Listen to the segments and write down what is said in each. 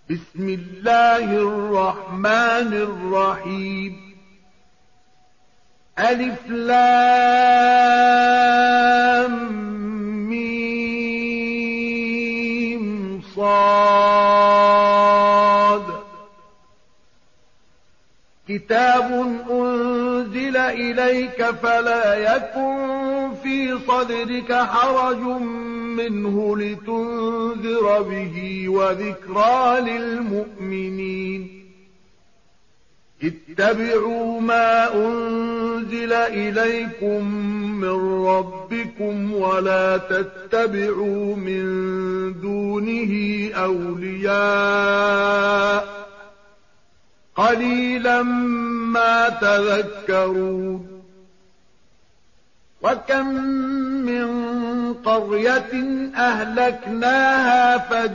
بسم الله الرحمن الرحيم. ألف لام ميم صاد. كتاب أنزل إليك فلا يكن في صدرك حرج منه لتنذر به وذكرى للمؤمنين. اتبعوا ما أنزل إليكم من ربكم ولا تتبعوا من دونه أولياء قليلا ما تذكرون. وكم من قرية أهلكناها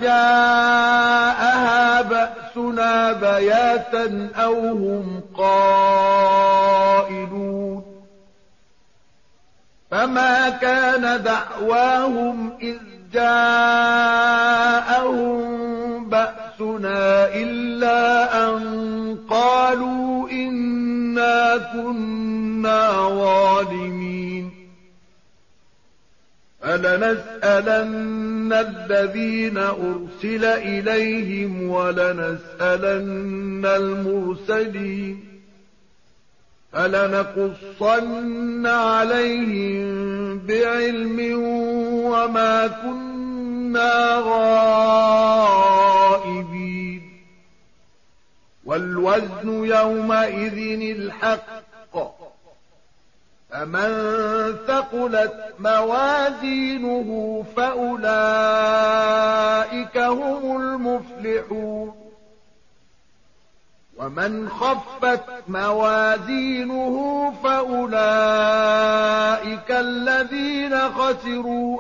فجاءها بأسنا بياتا أو هم قائلون. فما كان دعواهم إذ جاءهم بأسنا إلا أن قالوا إنا كنا ظالمين. فلنسألن الذين أرسل إليهم ولنسألن المرسلين. فلنقصن عليهم بعلم وما كنا غائبين. والوزن يومئذ الحق. فمن ثقلت موازينه فأولئك هم المفلحون. ومن خفت موازينه فأولئك الذين خسروا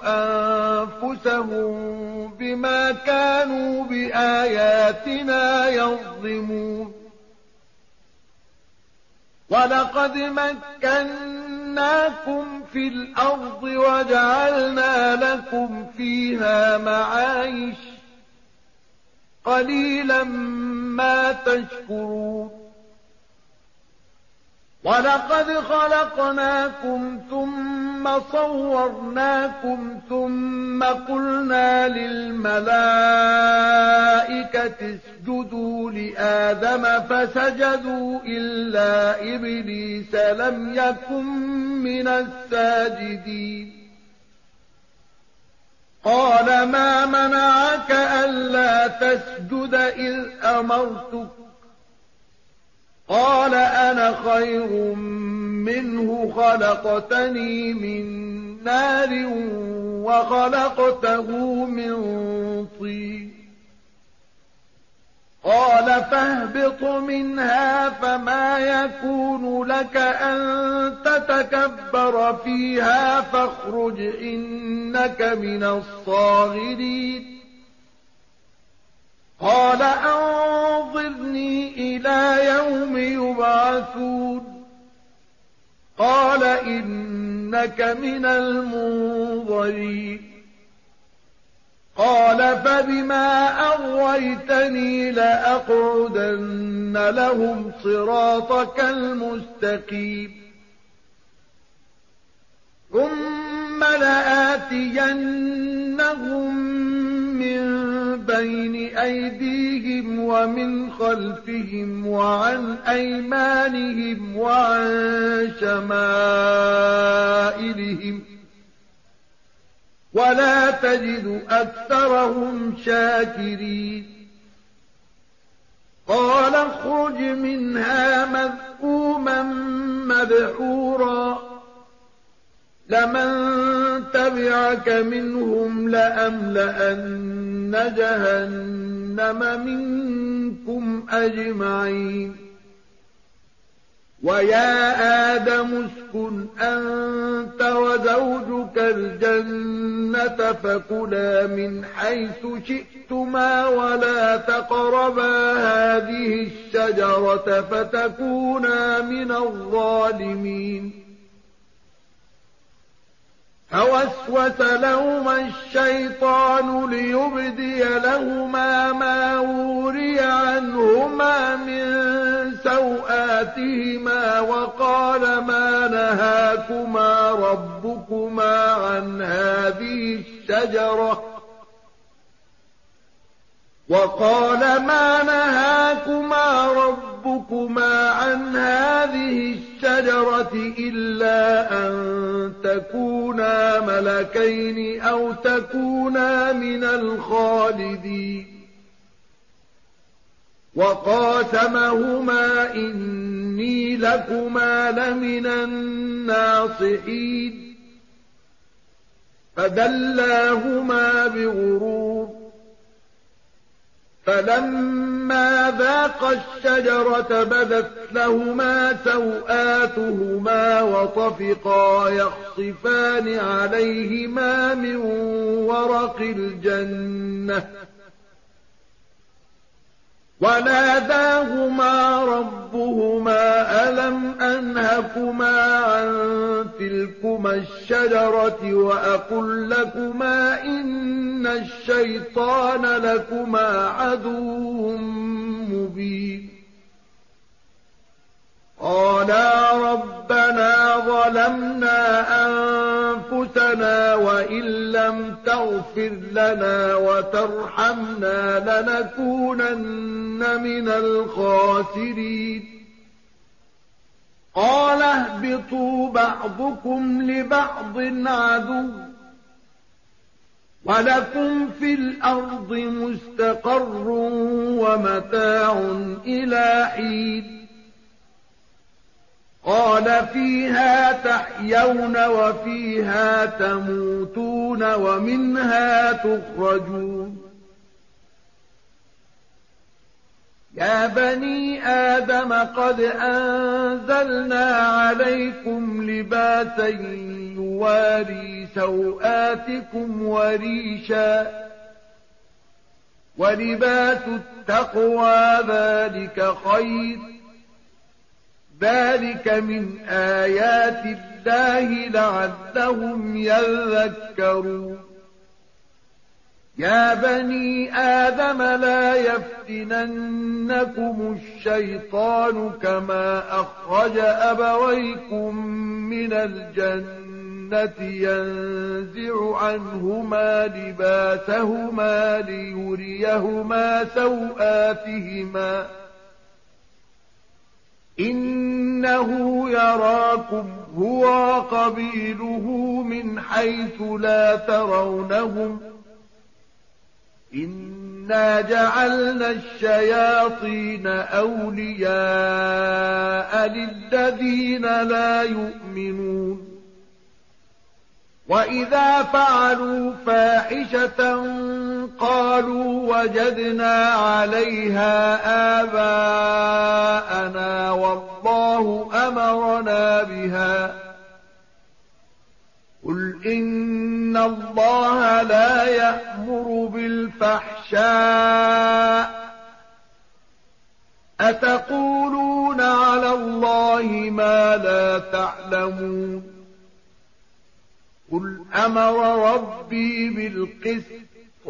أنفسهم بما كانوا بآياتنا يظلمون. ولقد مكناكم في الأرض وجعلنا لكم فيها معايش قليلا ما تشكرون. ولقد خلقناكم ثم صورناكم ثم قلنا للملائكة اسجدوا لآدم فسجدوا إلا إبليس لم يكن من الساجدين. قال ما منعك ألا تسجد إذ أمرتك؟ قال أنا خير منه خلقتني من نار وخلقته من طين. قال فاهبط منها فما يكون لك أن تتكبر فيها فاخرج إنك من الصاغرين. قال أنظرني إلى يوم يبعثون. قال إنك من المنظرين. قال فبما أغويتني لأقعدن لهم صراطك المستقيم. ثم لآتينهم من بين أيديهم ومن خلفهم وعن أيمانهم وعن شمائلهم ولا تجد أكثرهم شاكرين. قال اخرج منها مذءوما مدحورا لمن تبعك منهم لأملأن جهنم منكم أجمعين. ويا آدم اسكن أنت وزوجك الجنة فكلا من حيث شئتما ولا تقربا هذه الشجرة فتكونا من الظالمين. فوسوس لهما الشيطان ليبدي لهما ما ليوري عنهما من سوآتهما وقال ما نهاكما ربكما عن هذه الشجرة إلا أن تكونا ملكين أو تكونا من الخالدين وقاسمهما إني لكما لمن الناصحين فدلاهما بغرور فلما ذاقا الشجرة بدت لهما سوآتهما وطفقا يخصفان عليهما من ورق الجنة وناداهما ربهما ألم أنهكما عن تلكما الشجرة وأقل لكما إن الشيطان لكما عدو مبين قالا ربنا ظلمنا أنفسنا وإن لم تغفر لنا وترحمنا لنكونن من الخاسرين قال اهبطوا بعضكم لبعض عدو ولكم في الأرض مستقر ومتاع إلى حين قال فيها تحيون وفيها تموتون ومنها تخرجون يا بني آدم قد أنزلنا عليكم لباسا يواري سوآتكم وريشا ولباس التقوى ذلك خير ذلك من آيات الله لعلهم يذكرون يا بني آدم لا يفتننكم الشيطان كما أخرج أبويكم من الجنة ينزع عنهما لباسهما ليريهما سوآتهما إنه يراكم هو وقبيله من حيث لا ترونهم إنا جعلنا الشياطين أولياء للذين لا يؤمنون وإذا فعلوا فاحشة قالوا وجدنا عليها آباءنا والله أمرنا بها قل إن الله لا يأمر بالفحشاء أتقولون على الله ما لا تعلمون قل أمر ربي بالقسط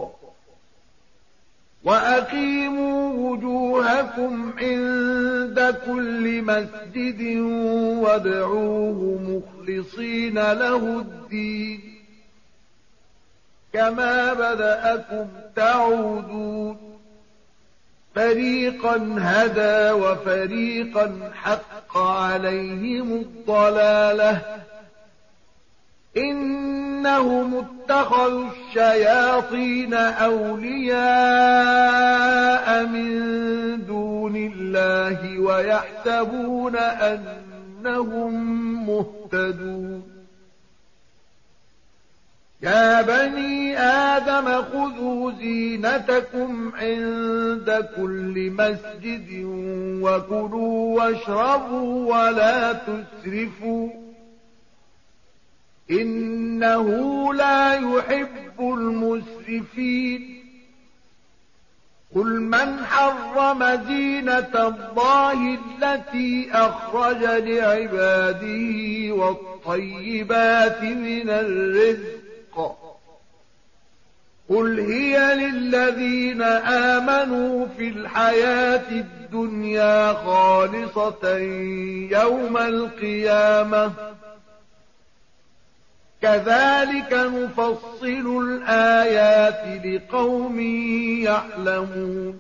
وأقيموا وجوهكم عند كل مسجد وادعوه مخلصين له الدين كما بدأكم تعودون فريقا هدى وفريقا حق عليهم الضلالة إنهم اتخذوا الشياطين أولياء من دون الله ويحسبون أنهم مهتدون يا بني آدم خذوا زينتكم عند كل مسجد وكلوا واشربوا ولا تسرفوا إنه لا يحب المسرفين قل من حرم زينة الله التي أخرج لعباده والطيبات من الرزق قل هي للذين آمنوا في الحياة الدنيا خالصة يوم القيامة كذلك نفصل الآيات لقوم يعلمون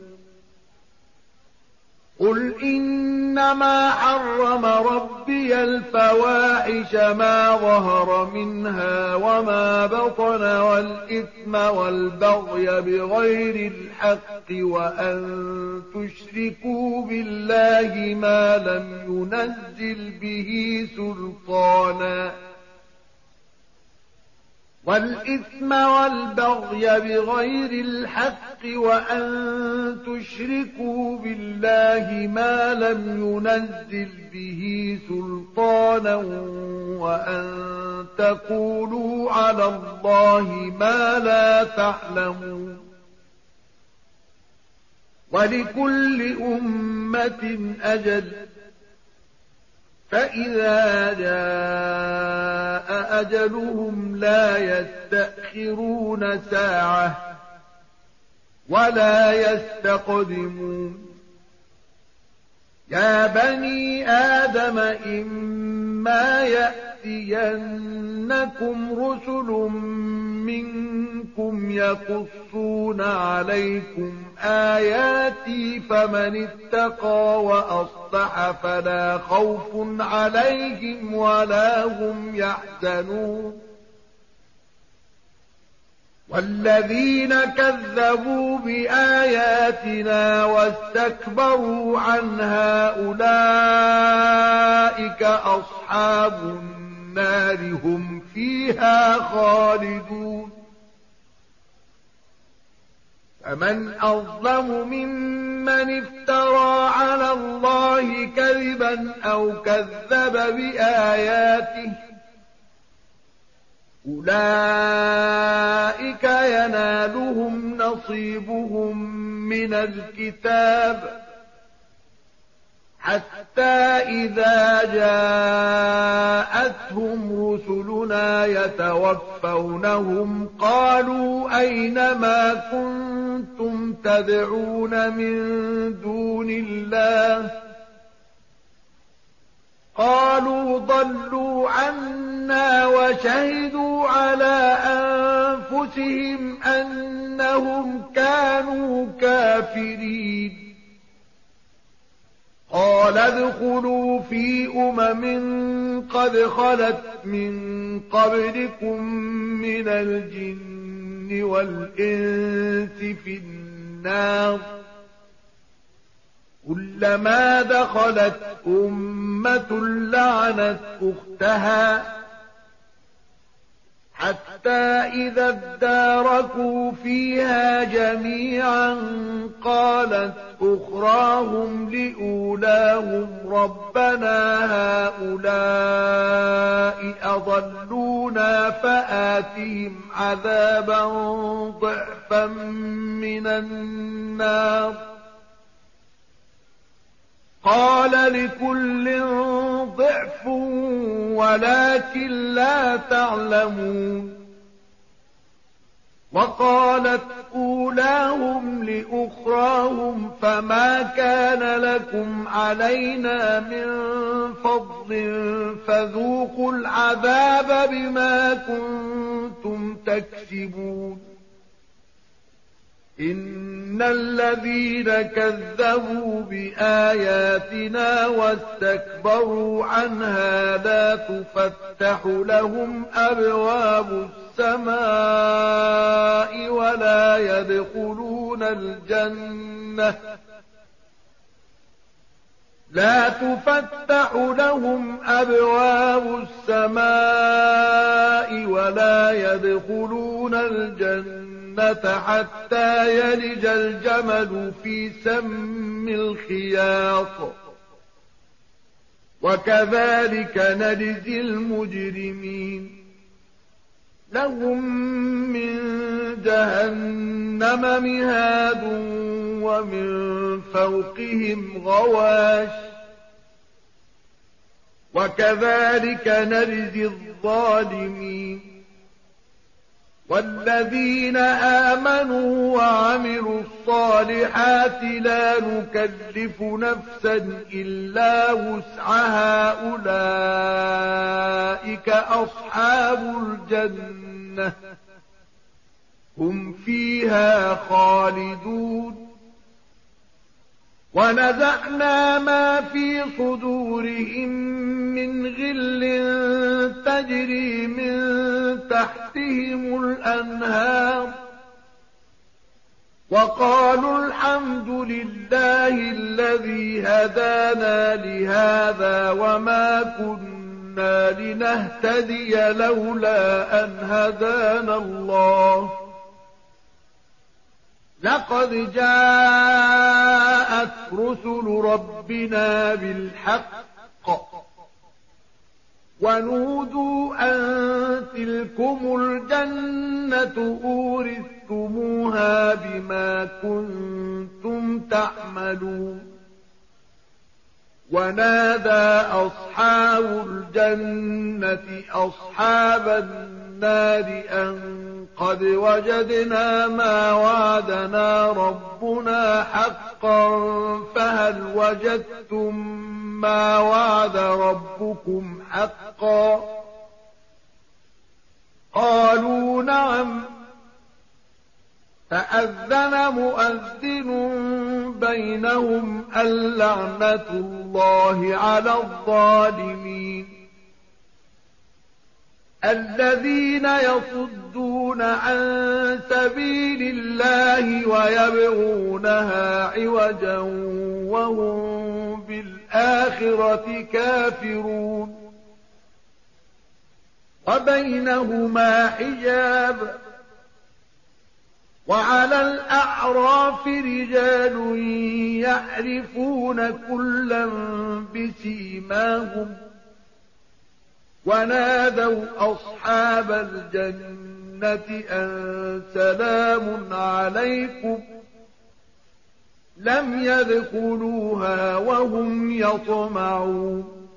قل إنما حرم ربي الفواحش ما ظهر منها وما بطن والإثم والبغي بغير الحق وأن تشركوا بالله ما لم ينزل به سلطانا والإثم والبغي بغير الحق وأن تشركوا بالله ما لم ينزل به سلطانا وأن تقولوا على الله ما لا تعلمون ولكل أمة أجل فإذا جاء أجلهم لا يستأخرون ساعة ولا يستقدمون يا بني آدم إما يأتينكم رسل منكم يقصون عليكم آياتي فمن اتقى وأصلح فلا خوف عليهم ولا هم يحزنون والذين كذبوا بآياتنا واستكبروا عنها أولئك أصحاب النار هم فيها خالدون فمن أظلم ممن افترى على الله كذبا أو كذب بآياته أولئك ينالهم نصيبهم من الكتاب حتى إذا جاءتهم رسلنا يتوفونهم قالوا أين ما كنتم تدعون من دون الله قالوا ضلوا عنا وشهدوا على أنفسهم أنهم كانوا كافرين قال ادخلوا في قد خلت من قبلكم من الجن والإنس في النار كلما دخلت أمة لعنت أختها حتى إذا اداركوا فيها جميعا قالت أخراهم لأولاهم ربنا هؤلاء أضلونا فآتهم عذابا ضعفا من النار قال لكل ضعف ولكن لا تعلمون وقالت أولاهم لأخراهم فما كان لكم علينا من فضل فذوقوا العذاب بما كنتم تكسبون إن الذين كذبوا بآياتنا واستكبروا عنها لا تفتح لهم أبواب السماء ولا يدخلون الجنة حتى يلج الجمل في سم الخياط وكذلك نجزي المجرمين لهم من جهنم مهاد ومن فوقهم غواش وكذلك نجزي الظالمين والذين آمنوا وعملوا الصالحات لا نكلف نفسا إلا وسعها أولئك أصحاب الجنة هم فيها خالدون ونزعنا ما في صدورهم من غل تجري من تحتهم الأنهار وقالوا الحمد لله الذي هدانا لهذا وما كنا لنهتدي لولا أن هدانا الله لقد جاءت رسل ربنا بالحق ونودوا أن تلكم الجنة أورثتموها بما كنتم تعملون ونادى أصحاب الجنة أصحاب النار أن قد وجدنا ما وعدنا ربنا حقا فهل وجدتم ما وعد ربكم حقا قالوا نعم فأذن مؤذن بينهم اللعنة الله على الظالمين الذين يصدون عن سبيل الله ويبغونها عوجا وهم بالآخرة كافرون وبينهما حجاب وعلى الأعراف رجال يعرفون كلا بسيماهم ونادوا أصحاب الجنة أن سلام عليكم لم يدخلوها وهم يطمعون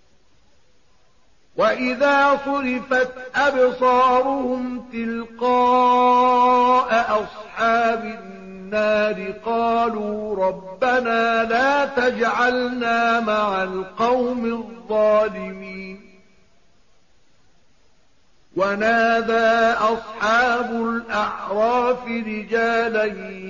وإذا صرفت أبصارهم تلقاء أصحاب النار قالوا ربنا لا تجعلنا مع القوم الظالمين ونادى أصحاب الأعراف رجالا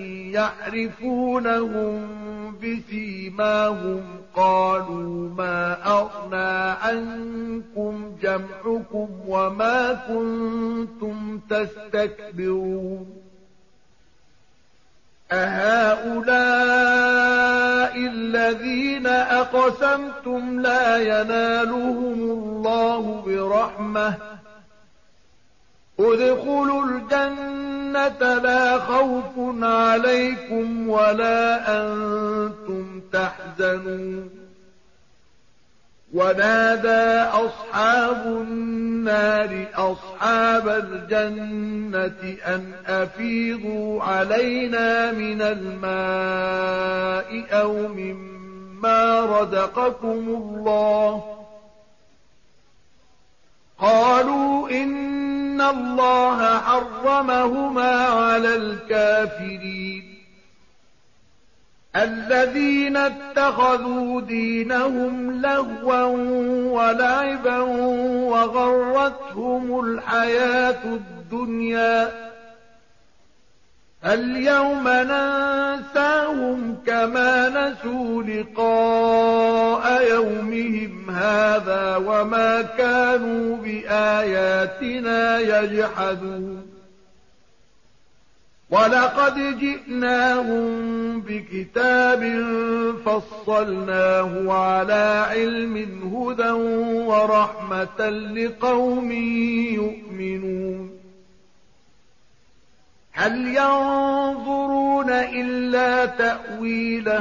يعرفونهم بسيماهم قالوا ما أغنى عنكم جمعكم وما كنتم تستكبرون أهؤلاء الذين أقسمتم لا ينالهم الله برحمة ادخلوا الجنة لا خوف عليكم ولا أنتم تحزنون ونادى أصحاب النار أصحاب الجنة أن أفيضوا علينا من الماء أو مما رزقكم الله قالوا إن الله حرمهما على الكافرين الذين اتخذوا دينهم لهوا ولعبا وغرتهم الحياة الدنيا اليوم ننساهم كما نسوا لقاء يومهم هذا وما كانوا بآياتنا يجحدون ولقد جئناهم بكتاب فصلناه على علم هدى ورحمة لقوم يؤمنون هل ينظرون إلا تأويله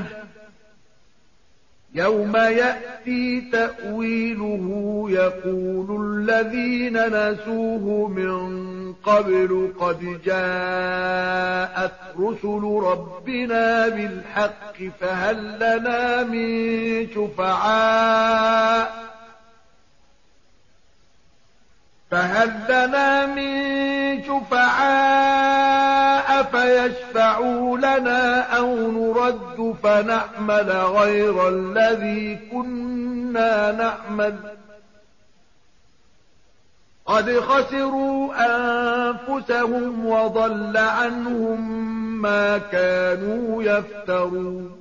يوم يأتي تأويله يقول الذين نسوه من قبل قد جاءت رسل ربنا بالحق فهل لنا من الشفعاء فيشفعوا لنا أو نرد فنعمل غير الذي كنا نعمل قد خسروا أنفسهم وضل عنهم ما كانوا يفترون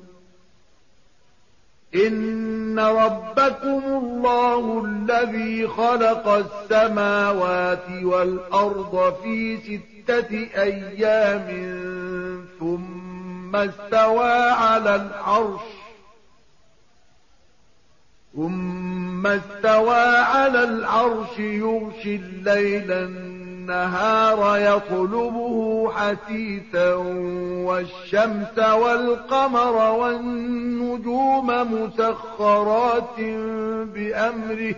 إن ربكم الله الذي خلق السماوات والأرض في 6 أيام ثم استوى على العرش يغشي الليل النهار يطلبه حثيثا والشمس والقمر والنجوم مسخرات بأمره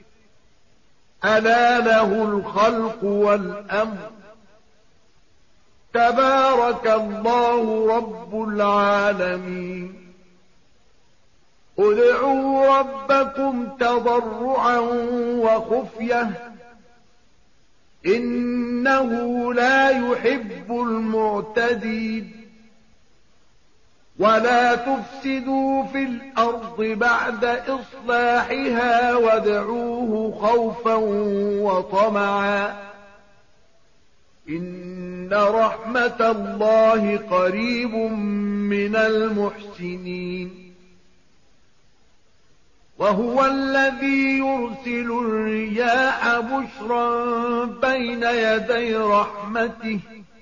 ألا له الخلق والأمر تبارك الله رب العالمين ادعوا ربكم تضرعا وخفية إنه لا يحب المعتدين ولا تفسدوا في الأرض بعد إصلاحها وادعوه خوفا وطمعا إن رحمة الله قريب من المحسنين وهو الذي يرسل الرياح بشرا بين يدي رحمته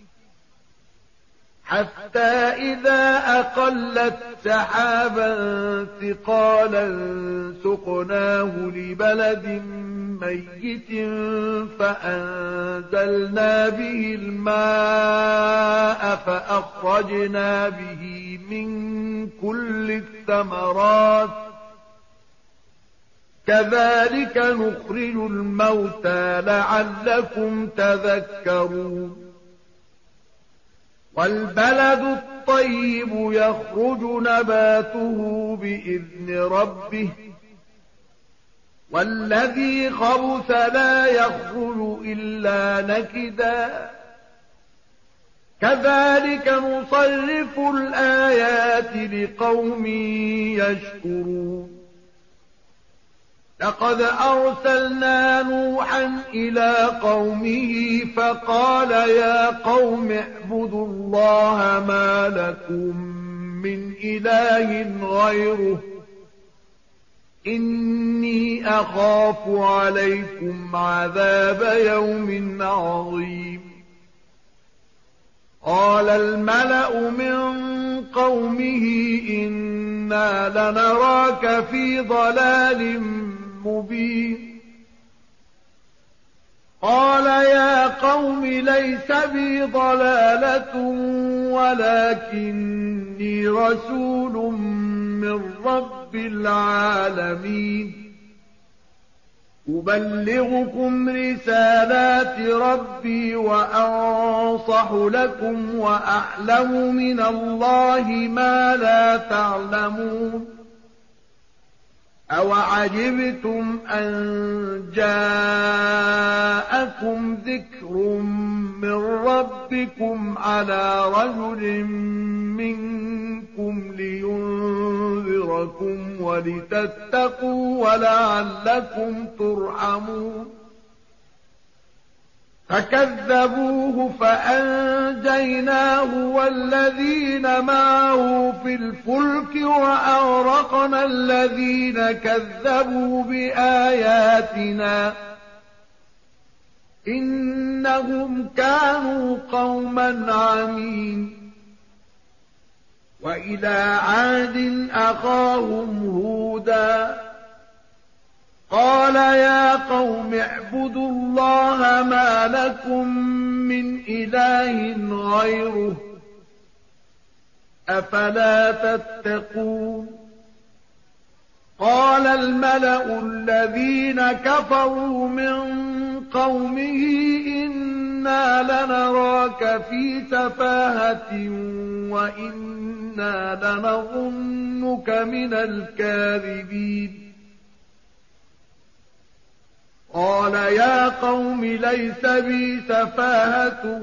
حتى إذا أقلت سحابا ثقالا سقناه لبلد ميت فأنزلنا به الماء فأخرجنا به من كل الثمرات كذلك نخرج الموتى لعلكم تذكرون والبلد الطيب يخرج نباته بإذن ربه والذي خبث لا يخرج إلا نكدا كذلك نصرف الآيات لقوم يشكرون لقد أرسلنا نوحا إلى قومه فقال يا قوم اعبدوا الله ما لكم من إله غيره إني أخاف عليكم عذاب يوم عظيم قال الملأ من قومه إنا لنراك في ضلال مبين قال يا قوم ليس بي ضلالة ولكني رسول من رب العالمين أبلغكم رسالات ربي وأنصح لكم وأعلم من الله ما لا تعلمون أوعجبتم أن جاءكم ذكر من ربكم على رجل منكم لينذركم ولتتقوا ولعلكم ترحمون فكذبوه فأنجيناه والذين معه في الفلك وأغرقنا الذين كذبوا بآياتنا إنهم كانوا قوما عمين وإلى عاد أخاهم هودا قال يا قوم اعبدوا الله ما لكم من إله غيره أفلا تتقون قال الملأ الذين كفروا من قومه إنا لنراك في سفاهة وإنا لنظنك من الكاذبين قال يا قوم ليس بي سفاهة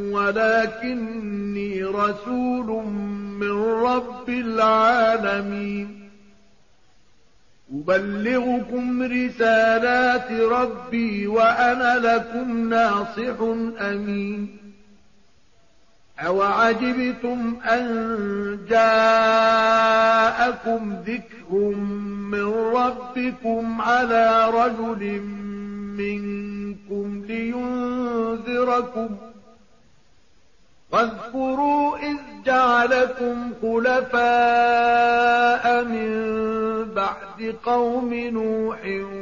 ولكني رسول من رب العالمين أبلغكم رسالات ربي وأنا لكم ناصح أمين أوعجبتم أن جاءكم ذكر من ربكم على رجل منكم لينذركم واذكروا إذ جعلكم خلفاء من بعد قوم نوح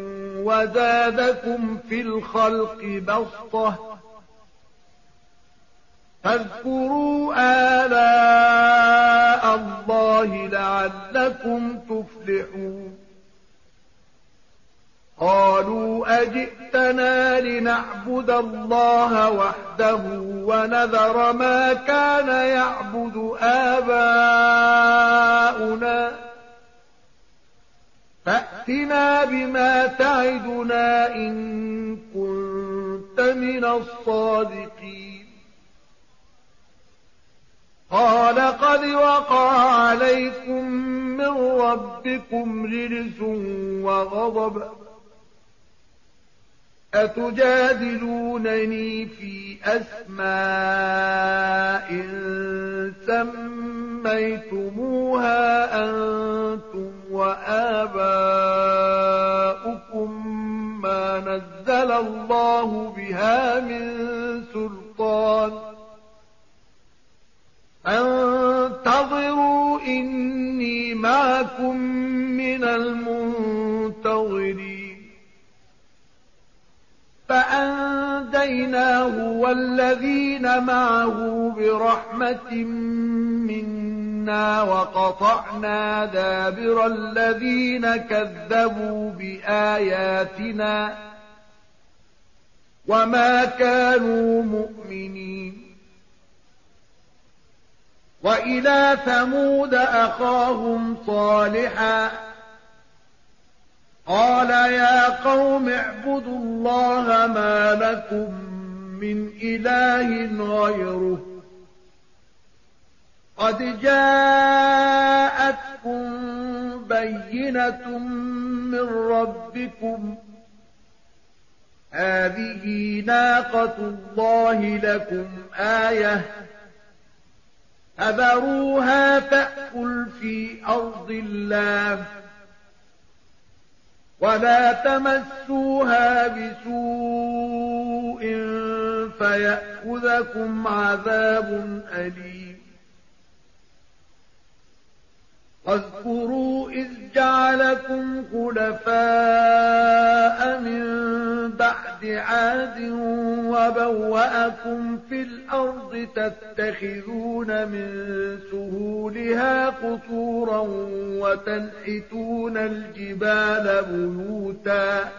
وزادكم في الخلق بسطة فاذكروا آلاء الله لعلكم تفلحون قالوا أجئتنا لنعبد الله وحده ونذر ما كان يعبد آباؤنا فأتنا بما تعدنا إن كنت من الصادقين قال قد وقع عليكم من ربكم رجس وغضب أتجادلونني في أسماء سميتموها أنتم وآباؤكم ما نزل الله بها من سلطان فانتظروا إني معكم من المنتظرين فأنجيناه والذين معه برحمة منا وقطعنا دابر الذين كذبوا بآياتنا وما كانوا مؤمنين وإلى ثمود أخاهم صالحا قال يا قوم اعبدوا الله ما لكم من إله غيره قد جاءتكم بينة من ربكم هذه ناقة الله لكم آية فذروها تأكل في أرض الله ولا تمسوها بسوء فيأخذكم عذاب أليم واذكروا إذ جعلكم خلفاء من بعد عاد وبوأكم في الأرض تتخذون من سهولها قصورا وتنحتون الجبال بيوتا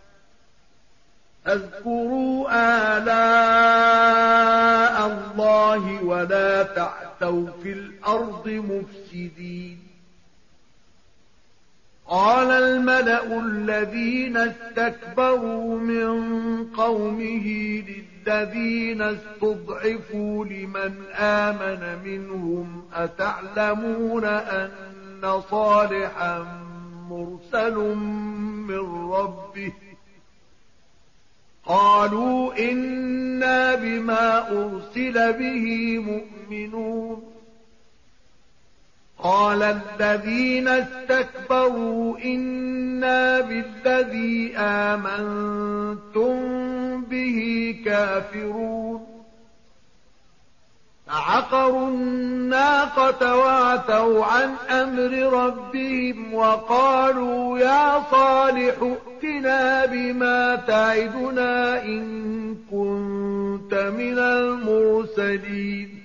اذكروا آلاء الله ولا تعثوا في الأرض مفسدين قال الملأ الذين استكبروا من قومه للذين استضعفوا لمن آمن منهم أتعلمون أن صالحا مرسل من ربه قالوا إنا بما أرسل به مؤمنون قال الذين استكبروا إنا بالذي آمنتم به كافرون فعقروا الناقة وعتوا عن أمر ربهم وقالوا يا صالح ائتنا بما تعدنا إن كنت من المرسلين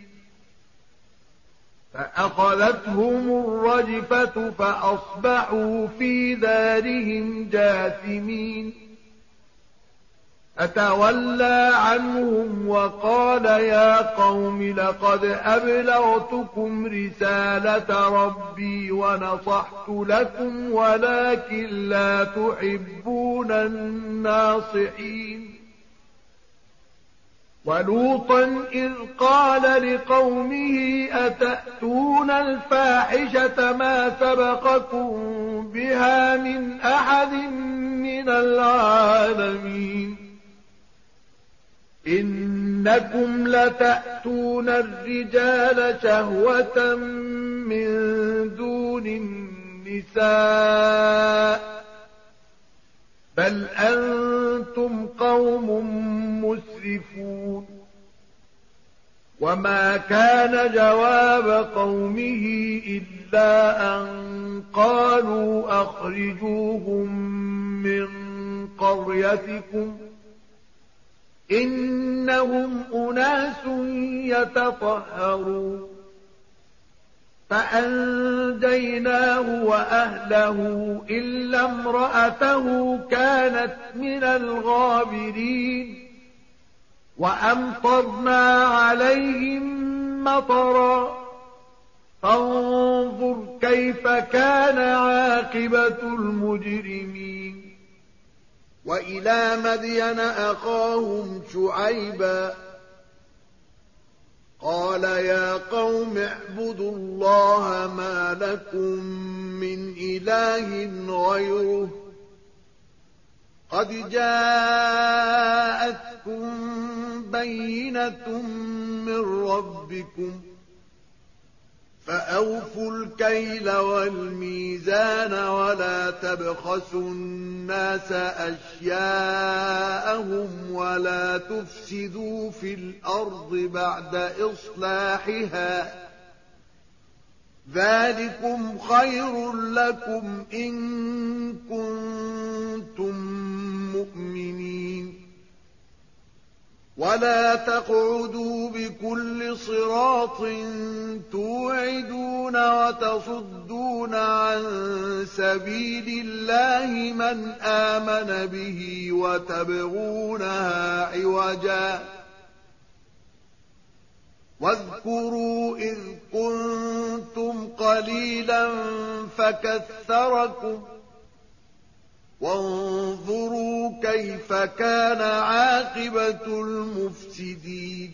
فأخذتهم الرجفة فأصبحوا في دارهم جاثمين فتولى عنهم وقال يا قوم لقد أبلغتكم رسالة ربي ونصحت لكم ولكن لا تحبون الناصحين. ولوطا إذ قال لقومه أتأتون الفاحشة ما سبقكم بها من أحد من العالمين إنكم لتأتون الرجال شهوة من دون النساء بل أنتم قوم مسرفون. وما كان جواب قومه إلا أن قالوا أخرجوهم من قريتكم إنهم أناس يتطهرون. فأنجيناه وأهله إلا امرأته كانت من الغابرين وأمطرنا عليهم مطرا فانظر كيف كان عاقبة المجرمين. وإلى مدين أخاهم شعيبا قال يا قوم اعبدوا الله ما لكم من إله غيره قد جاءتكم بينة من ربكم فأوفوا الكيل والميزان ولا تبخسوا الناس أشياءهم ولا تفسدوا في الأرض بعد إصلاحها ذلكم خير لكم إن كنتم مؤمنين. ولا تقعدوا بكل صراط توعدون وتصدون عن سبيل الله من آمن به وتبغونها عوجا واذكروا إذ كنتم قليلا فكثركم وانظروا كيف كان عاقبة المفسدين.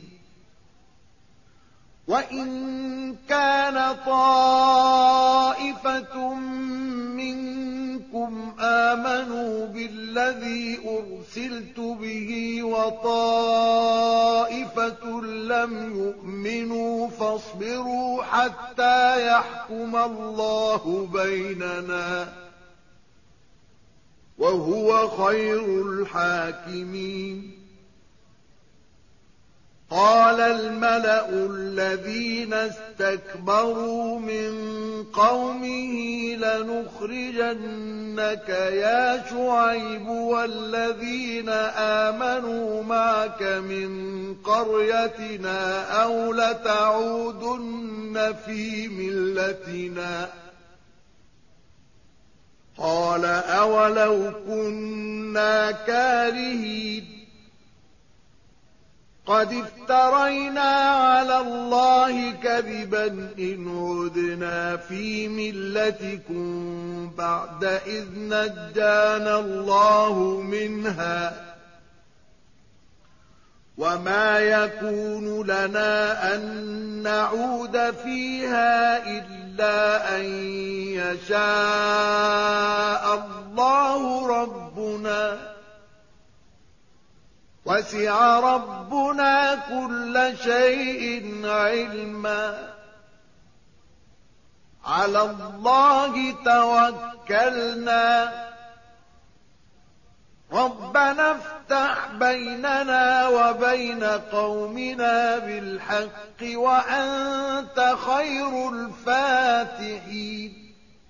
وإن كان طائفة منكم آمنوا بالذي أرسلت به وطائفة لم يؤمنوا فاصبروا حتى يحكم الله بيننا وهو خير الحاكمين. قال الملأ الذين استكبروا من قومه لنخرجنك يا شعيب والذين آمنوا معك من قريتنا أو لتعودن في ملتنا. قال أولو كنا كارهين قد افترينا على الله كذبا إن عدنا في ملتكم بعد إذ نجانا الله منها وما يكون لنا أن نعود فيها إلا أن يشاء الله ربنا وسع ربنا كل شيء علما على الله توكلنا ربنا افتح بيننا وبين قومنا بالحق وأنت خير الفاتحين.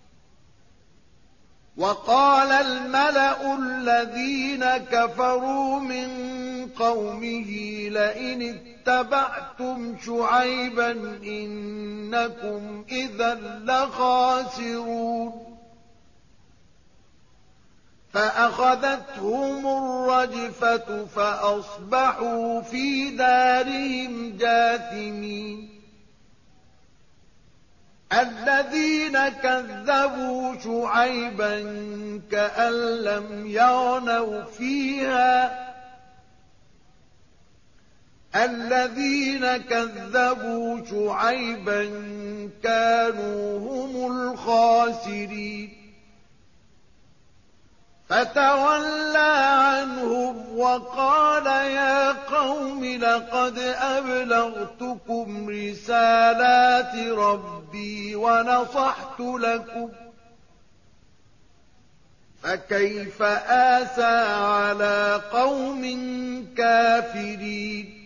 وقال الملأ الذين كفروا من قومه لئن اتبعتم شعيبا إنكم إذا لخاسرون. فأخذتهم الرجفة فأصبحوا في دارهم جاثمين الذين كذبوا شعيبا كأن لم يغنوا فيها الذين كذبوا شعيبا كانوا هم الخاسرين فتولى عنهم وقال يا قوم لقد أبلغتكم رسالات ربي ونصحت لكم فكيف آسى على قوم كافرين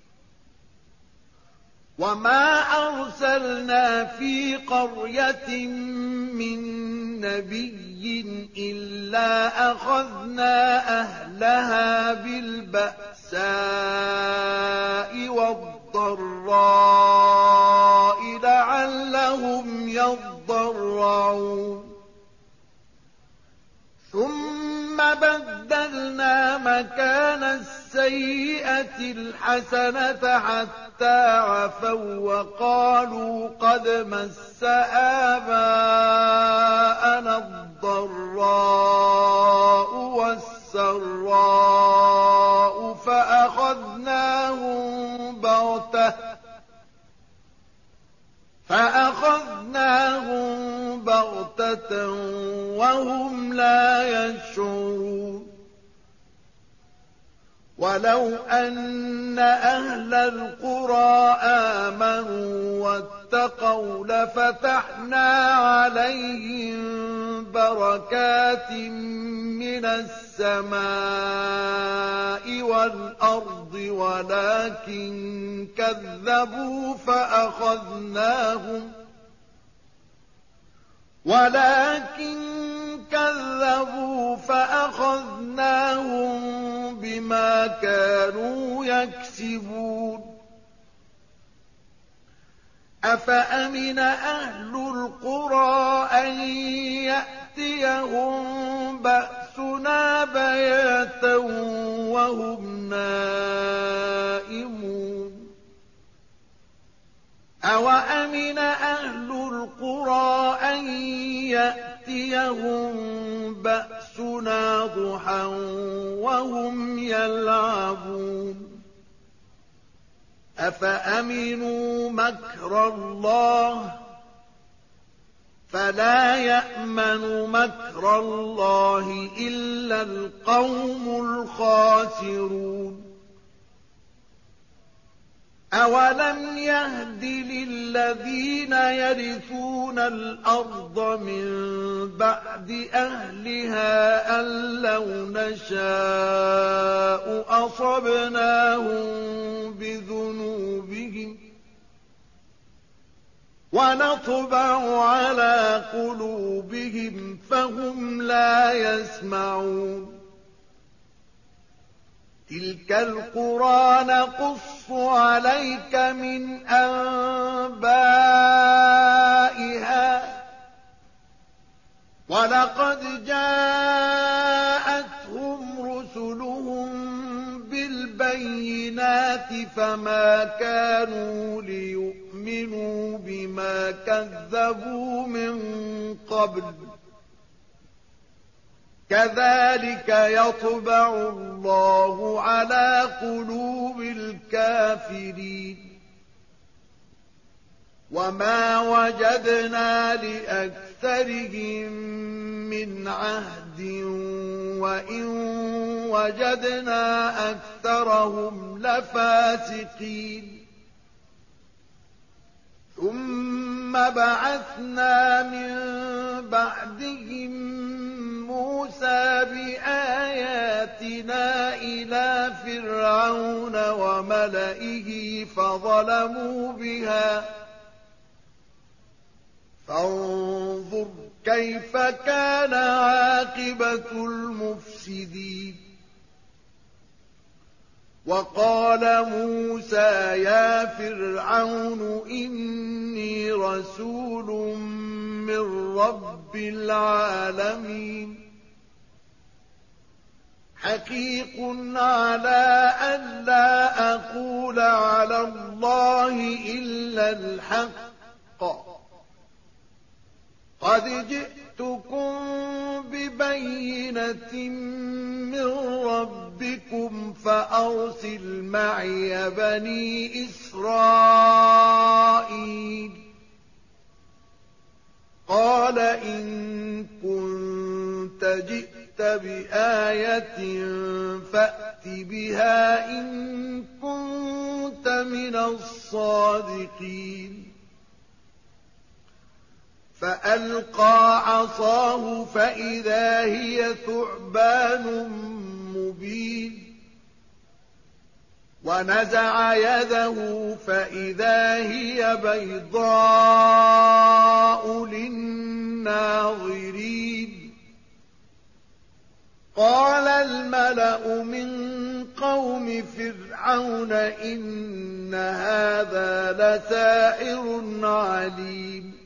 وما أرسلنا في قرية من نبي إلا أخذنا أهلها بالبأساء والضراء لعلهم يضرعون ثم بدلنا مكان السيئة الحسنة حتى عفوا وقالوا قد مس آباءنا الضراء والسراء فأخذناهم بغتة وهم لا يشعرون ولو أن أهل القرى آمنوا واتقوا لفتحنا عليهم بركات من السماء والأرض ولكن كذبوا فأخذناهم بما كانوا يكسبون أفأمن أهل القرى أن يأتيهم بأسنا بياتا وهم نائمون أوأمن أهل القرى أن يأتيهم بأسنا ضحى وهم يلعبون أفأمنوا مكر الله فلا يأمن مكر الله إلا القوم الخاسرون أولم يهد للذين يرثون الأرض من بعد أهلها أن لو نشاء أصبناهم بذنوبهم ونطبع على قلوبهم فهم لا يسمعون تلك القرى نقص عليك من أنبائها ولقد جاءتهم رسلهم بالبينات فما كانوا ليؤمنوا بما كذبوا من قبل كذلك يطبع الله على قلوب الكافرين وما وجدنا لأكثرهم من عهد وإن وجدنا أكثرهم لفاسقين ثم بعثنا من بعدهم موسى بآياتنا إلى فرعون وملئه فظلموا بها فانظر كيف كان عاقبة المفسدين وقال موسى يا فرعون إني رسول من رب العالمين حقيق على أن لا أقول على الله إلا الحق قد جئتكم ببينة من ربكم فأرسل معي بني إسرائيل قال إن كنت جئت بآية فأت بها إن كنت من الصادقين فألقى عصاه فإذا هي ثعبان مبين ونزع يده فإذا هي بيضاء للناظرين قال الملأ من قوم فرعون إن هذا لساحر عليم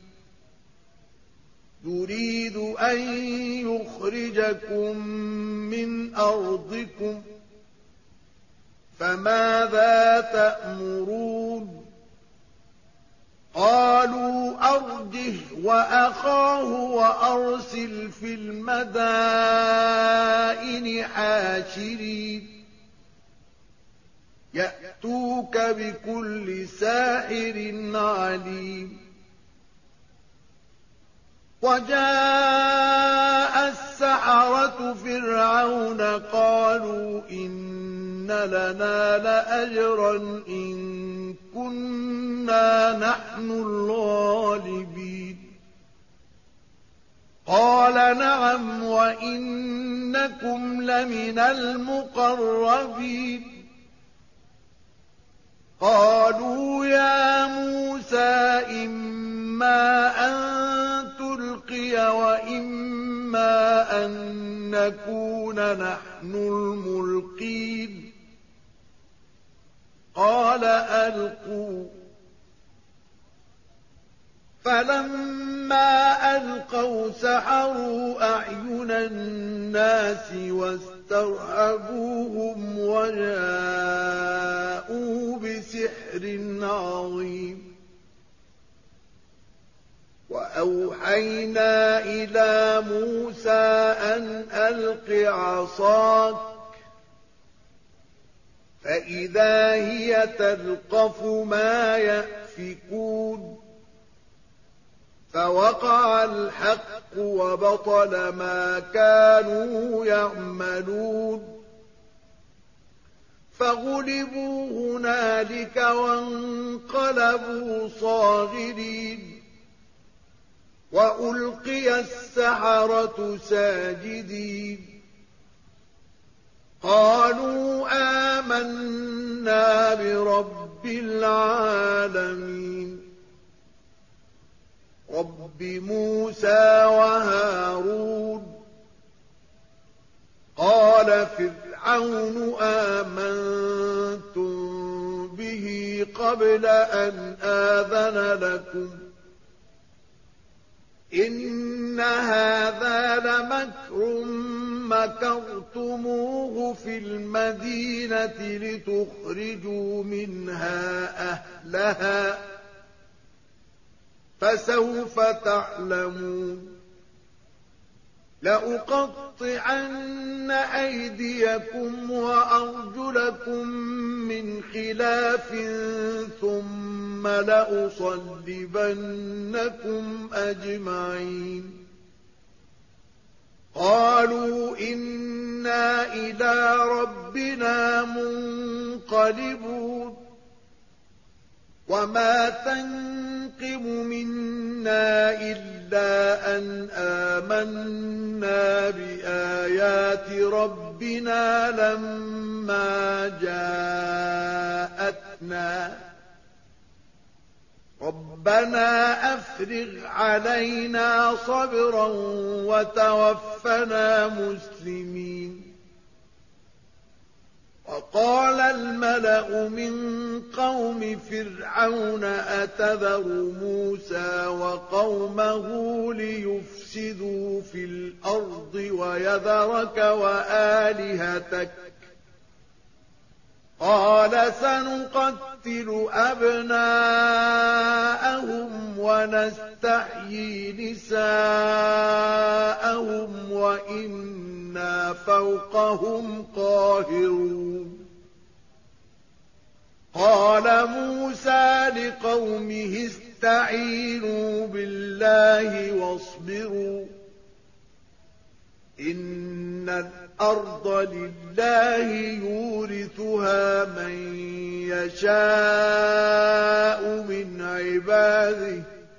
يريد أن يخرجكم من أرضكم فماذا تأمرون قالوا أرجه وأخاه وأرسل في المدائن حاشرين يأتوك بكل ساحر عليم وجاء السحرة فرعون قالوا إن لنا لأجرا إن كنا نحن الغالبين قال نعم وإنكم لمن المقربين قالوا يا موسى إما أن تلقي وإما أن نكون نحن الملقين قال ألقوا فلما ألقوا سحروا أعين الناس واسترهبوهم وجاءوا بسحر عظيم وأوحينا إلى موسى أن ألق عصاك فإذا هي تلقف ما يأفكون فوقع الحق وبطل ما كانوا يعملون فغلبوا هنالك وانقلبوا صاغرين وألقي السحرة ساجدين قالوا آمنا برب العالمين رب موسى وهارون قال فرعون آمنتم به قبل أن آذن لكم إن هذا لمكر مكرتموه في المدينة لتخرجوا منها أهلها فسوف تعلمون لأقطعن أيديكم وأرجلكم من خلاف ثم لأصلبنكم أجمعين قالوا إنا إلى ربنا منقلبون وما تنقم منا إلا أن آمنا بآيات ربنا لما جاءتنا ربنا أفرغ علينا صبرا وتوفنا مسلمين وقال الملأ من قوم فرعون أتذر موسى وقومه ليفسدوا في الأرض ويذرك وآلهتك قال سنقتل أبناءهم ونستحيي نساءهم وإنا فوقهم قاهرون قال موسى لقومه استعينوا بالله واصبروا إن الأرض لله يورثها من يشاء من عباده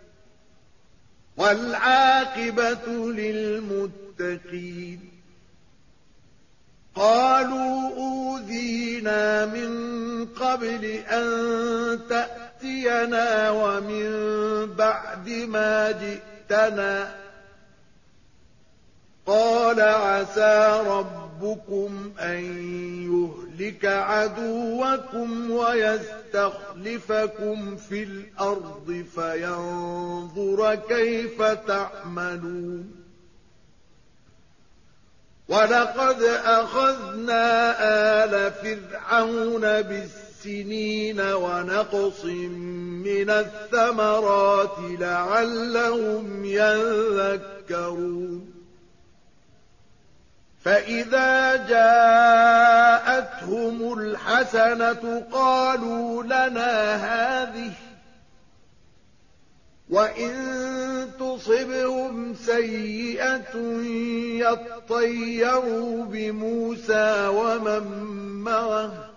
والعاقبة للمتقين قالوا أوذينا من قبل أن تأتينا ومن بعد ما جئتنا قال عسى ربكم أن يهلك عدوكم ويستخلفكم في الأرض فينظر كيف تعملون ولقد أخذنا آل فرعون بالسنين ونقص من الثمرات لعلهم يذكرون فإذا جاءتهم الحسنة قالوا لنا هذه وإن تصبهم سيئة يطيروا بموسى ومن معه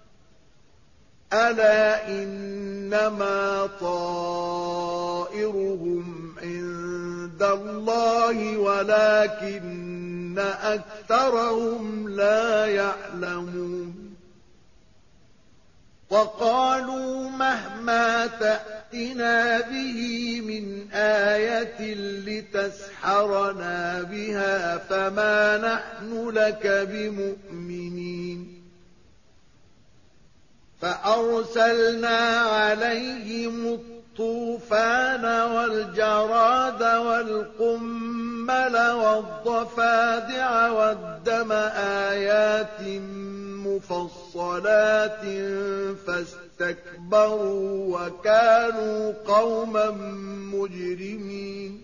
ألا إنما طائرهم عند الله ولكن أكثرهم لا يعلمون وقالوا مهما تأتنا به من آية لتسحرنا بها فما نحن لك بمؤمنين فأرسلنا عليهم الطوفان والجراد والقمل والضفادع والدم آيات مفصلات فاستكبروا وكانوا قوما مجرمين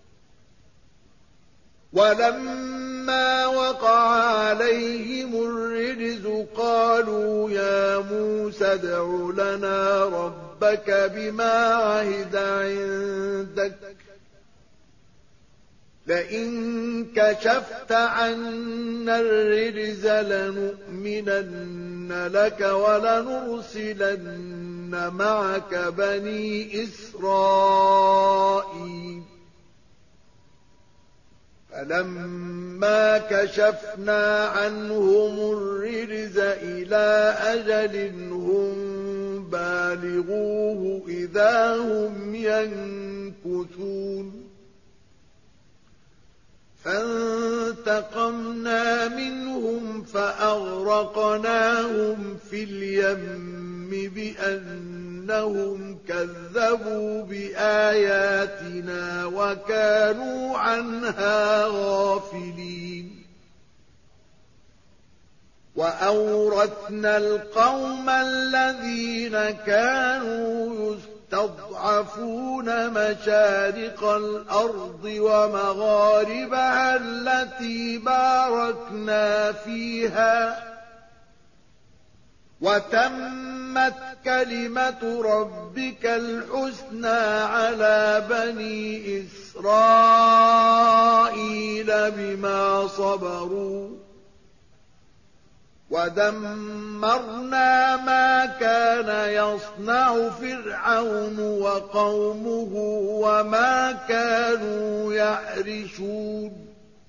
ولما وقع عليهم الرجز قالوا يا موسى ادع لنا ربك بما عهد عندك لئن كشفت عنا الرجز لنؤمنن لك ولنرسلن معك بني إسرائيل فلما كشفنا عنهم الرجز إلى أجل هم بالغوه إذا هم ينكثون فانتقمنا منهم فأغرقناهم في اليم بأنهم كذبوا بآياتنا وكانوا عنها غافلين وأورثنا القوم الذين كانوا يستضعفون مشارق الأرض ومغاربها التي باركنا فيها وتمت كلمة ربك الحسنى على بني إسرائيل بما صبروا ودمرنا ما كان يصنع فرعون وقومه وما كانوا يعرشون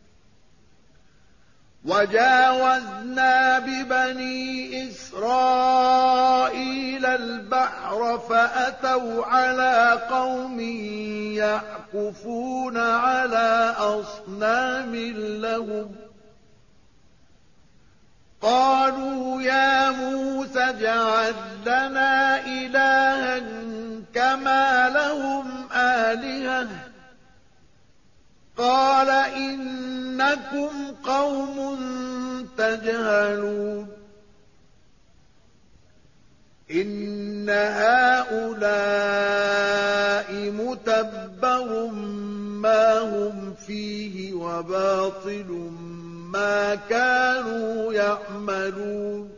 وجاوزنا ببني إسرائيل البحر فأتوا على قوم يعكفون على أصنام لهم قالوا يا موسى اجعل لنا إلها كما لهم آلهة قال إنكم قوم تجهلون إن هؤلاء متبر ما هم فيه وباطل ما كانوا يعملون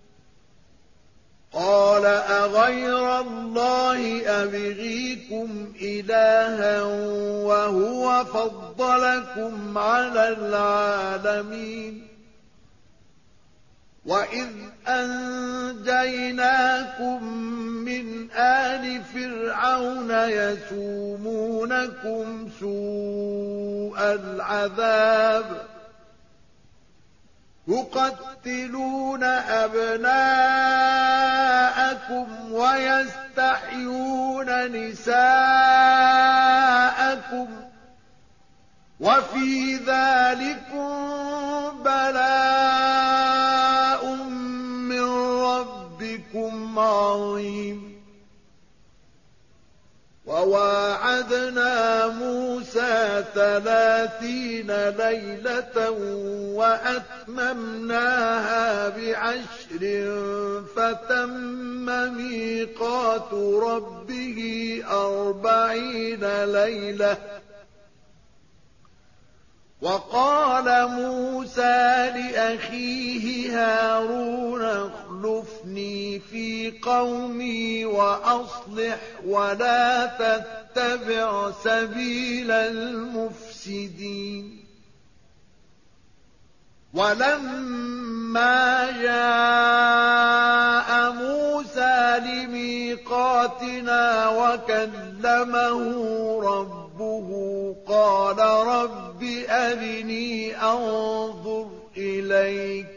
قال أغير الله أبغيكم إلها وهو فضلكم على العالمين وإذ أنجيناكم من آل فرعون يسومونكم سوء العذاب يقتلون أبناءكم ويستحيون نساءكم وفي ذلكم بلاء من ربكم عظيم وواعدنا موسى 30 ليلة وأتممناها ب10 فتم ميقات ربه 40 ليلة وقال موسى لأخيه هارون اخلفني في قومي وأصلح ولا تتبع سبيل المفسدين ولما جاء موسى لميقاتنا وكلمه ربه قال رب أرني أنظر إليك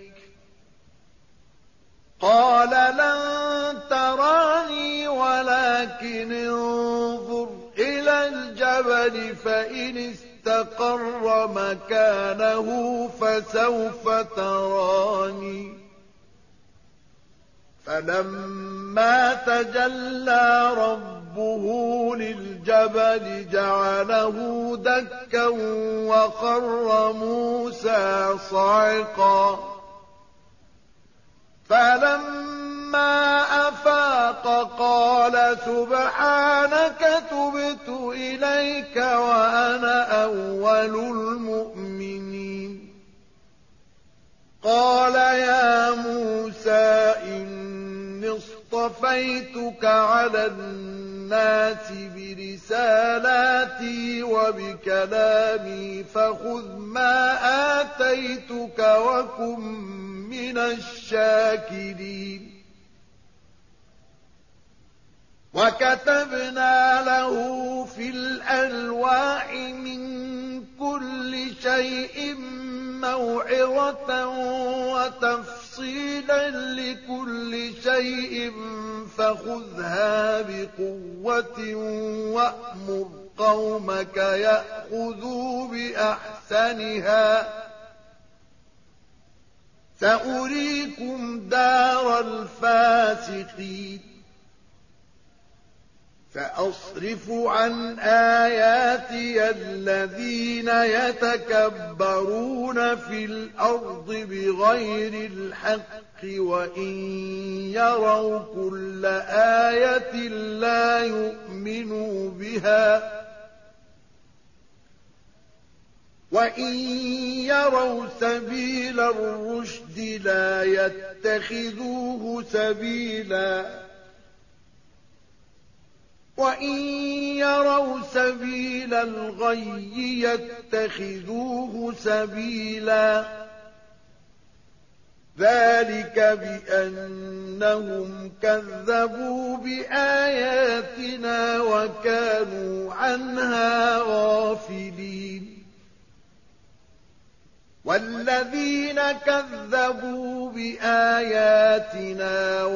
قال لن تراني ولكن انظر إلى الجبل فإن استقر مكانه فسوف تراني فلما تجلى ربه للجبل جعله دكا وخر موسى صعقا فلما أفاق قال سبحانك تبت إليك وأنا أول المؤمنين قال يا موسى إني اصطفيتك على الناس برسالاتي وبكلامي فخذ ما آتيتك وكن من الشاكرين وكتبنا له في الألواح من كل شيء موعظة وتفصيلا لكل شيء فخذها بقوة وأمر قومك يأخذوا بأحسنها سأريكم دار الفاسقين سأصرف عن آياتي الذين يتكبرون في الأرض بغير الحق وإن يروا كل آية لا يؤمنوا بها وإن يروا سبيل الرشد لا يتخذوه سبيلا وإن يروا سبيل الغي يتخذوه سبيلا ذلك بأنهم كذبوا بآياتنا وكانوا عنها غافلين والذين كذبوا بآياتنا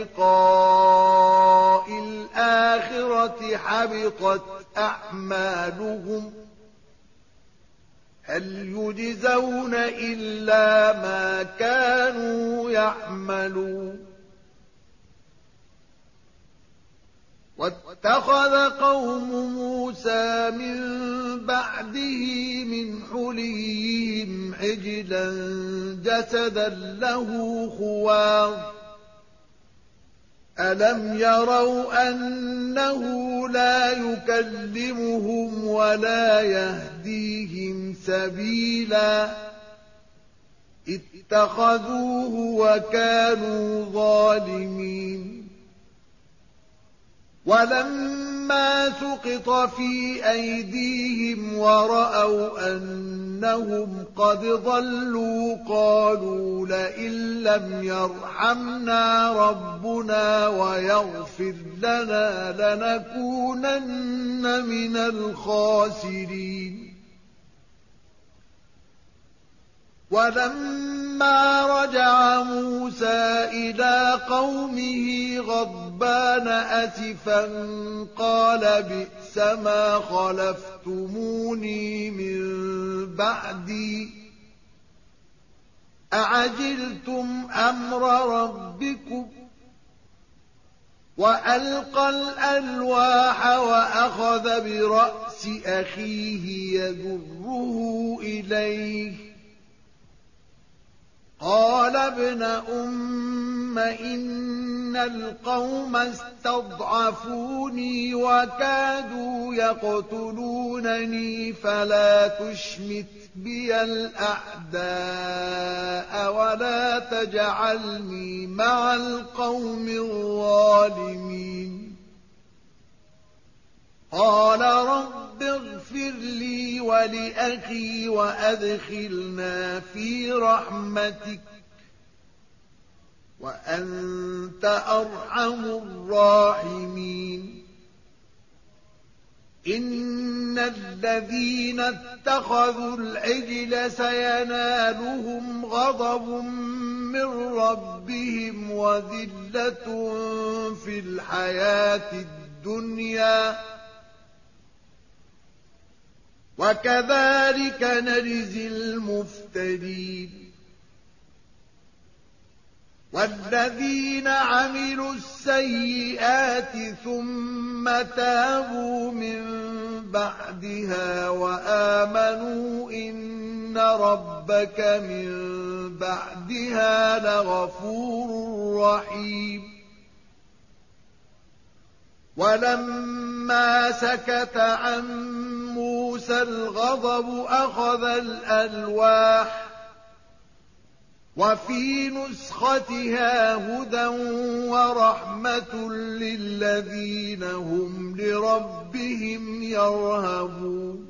ولقاء الآخرة حبطت أعمالهم هل يجزون إلا ما كانوا يعملون واتخذ قوم موسى من بعده من حليهم عجلا جسدا له خوار ألم يروا أنه لا يكلمهم ولا يهديهم سبيلا اتخذوه وكانوا ظالمين ولما سقط في أيديهم ورأوا أنهم قد ضلوا قالوا لئن لم يرحمنا ربنا ويغفر لنا لنكونن من الخاسرين ولما رجع موسى إلى قومه غضبان أسفا قال بئس ما خلفتموني من بعدي أعجلتم أمر ربكم وألقى الألواح وأخذ برأس أخيه يجره إليه قال ابن أم إن القوم استضعفوني وكادوا يقتلونني فلا تشمت بي الأعداء ولا تجعلني مع القوم الظالمين قال رب اغفر لي ولأخي وأدخلنا في رحمتك وأنت أرحم الراحمين إن الذين اتخذوا العجل سينالهم غضب من ربهم وذلة في الحياة الدنيا وكذلك نجزي المفترين والذين عملوا السيئات ثم تابوا من بعدها وآمنوا إن ربك من بعدها لغفور رحيم ولما سكت عن موسى الغضب أخذ الألواح وفي نسختها هدى ورحمة للذين هم لربهم يرهبون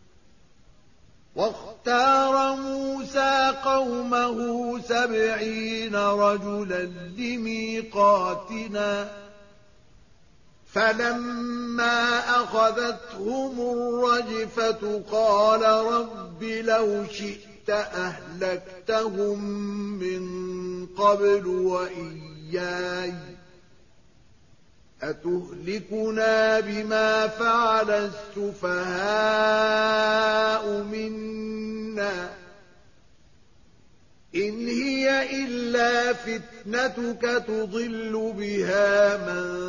واختار موسى قومه 70 رجلا لميقاتنا فلما أخذتهم الرجفة قال رب لو شئت أهلكتهم من قبل وإياي أتهلكنا بما فعل السفهاء منا إن هي إلا فتنتك تضل بها من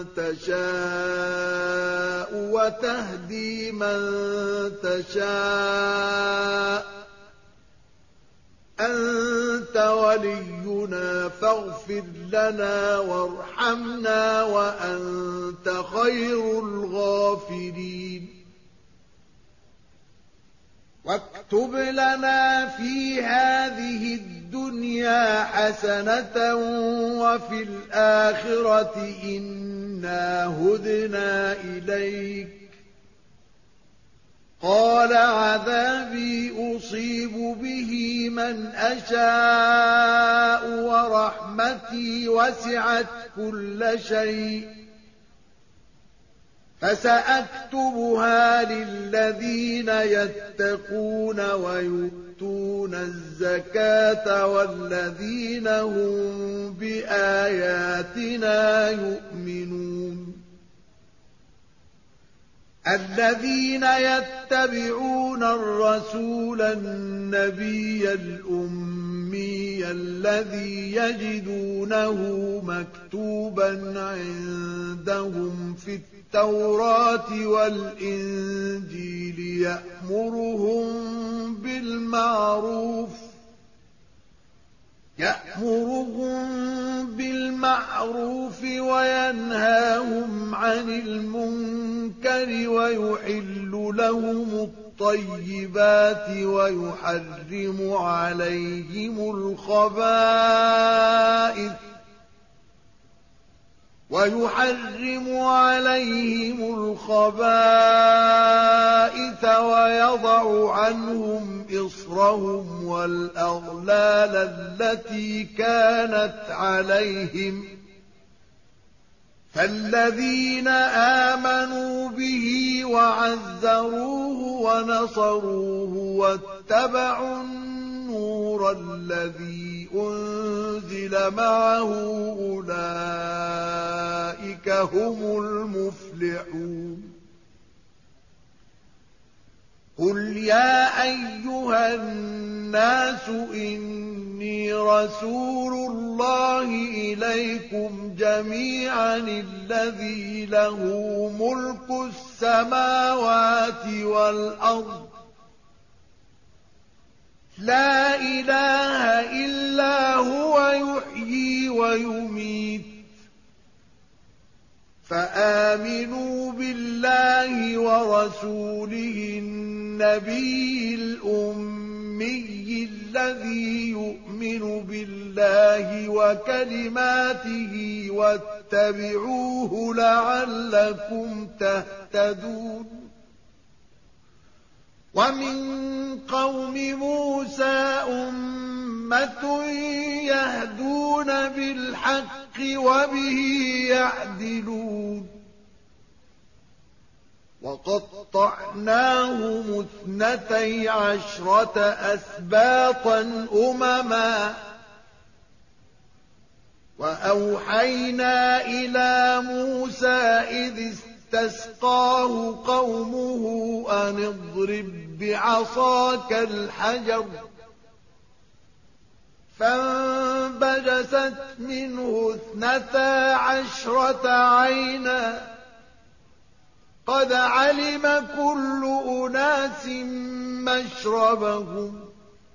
تشاء وتهدي من تشاء أنت ولينا فاغفر لنا وارحمنا وأنت خير الغافرين واكتب لنا في هذه الدنيا حسنة وفي الآخرة إنا هدنا إليك قال عذابي أصيب به من أشاء ورحمتي وسعت كل شيء فسأكتبها للذين يتقون ويؤتون الزكاة والذين هم بآياتنا يؤمنون الذين يتبعون الرسول النبي الأمي الذي يجدونه مكتوبا عندهم في التوراة والإنجيل يأمرهم بالمعروف وينهاهم عن المنكر ويحل لهم الطيبات ويحرم عليهم الخبائث ويضع عنهم إصرهم والأغلال التي كانت عليهم فالذين آمنوا به وعزروه ونصروه واتبعوا النور الذي أنزل معه أولئك هم المفلحون قل يا أيها الناس إني رسول الله إليكم جميعا الذي له ملك السماوات والأرض لا إله إلا هو يحيي ويميت فآمنوا بالله ورسوله النبي الأمي الذي يؤمن بالله وكلماته واتبعوه لعلكم تهتدون ومن قوم موسى أمة يهدون بالحق وبه يعدلون وقطعناهم 12 أسباطا أمما وأوحينا إلى موسى إذ استسقاه قومه أن اضرب بعصاك الحجر فانبجست منه 12 عينا قد علم كل أناس مشربهم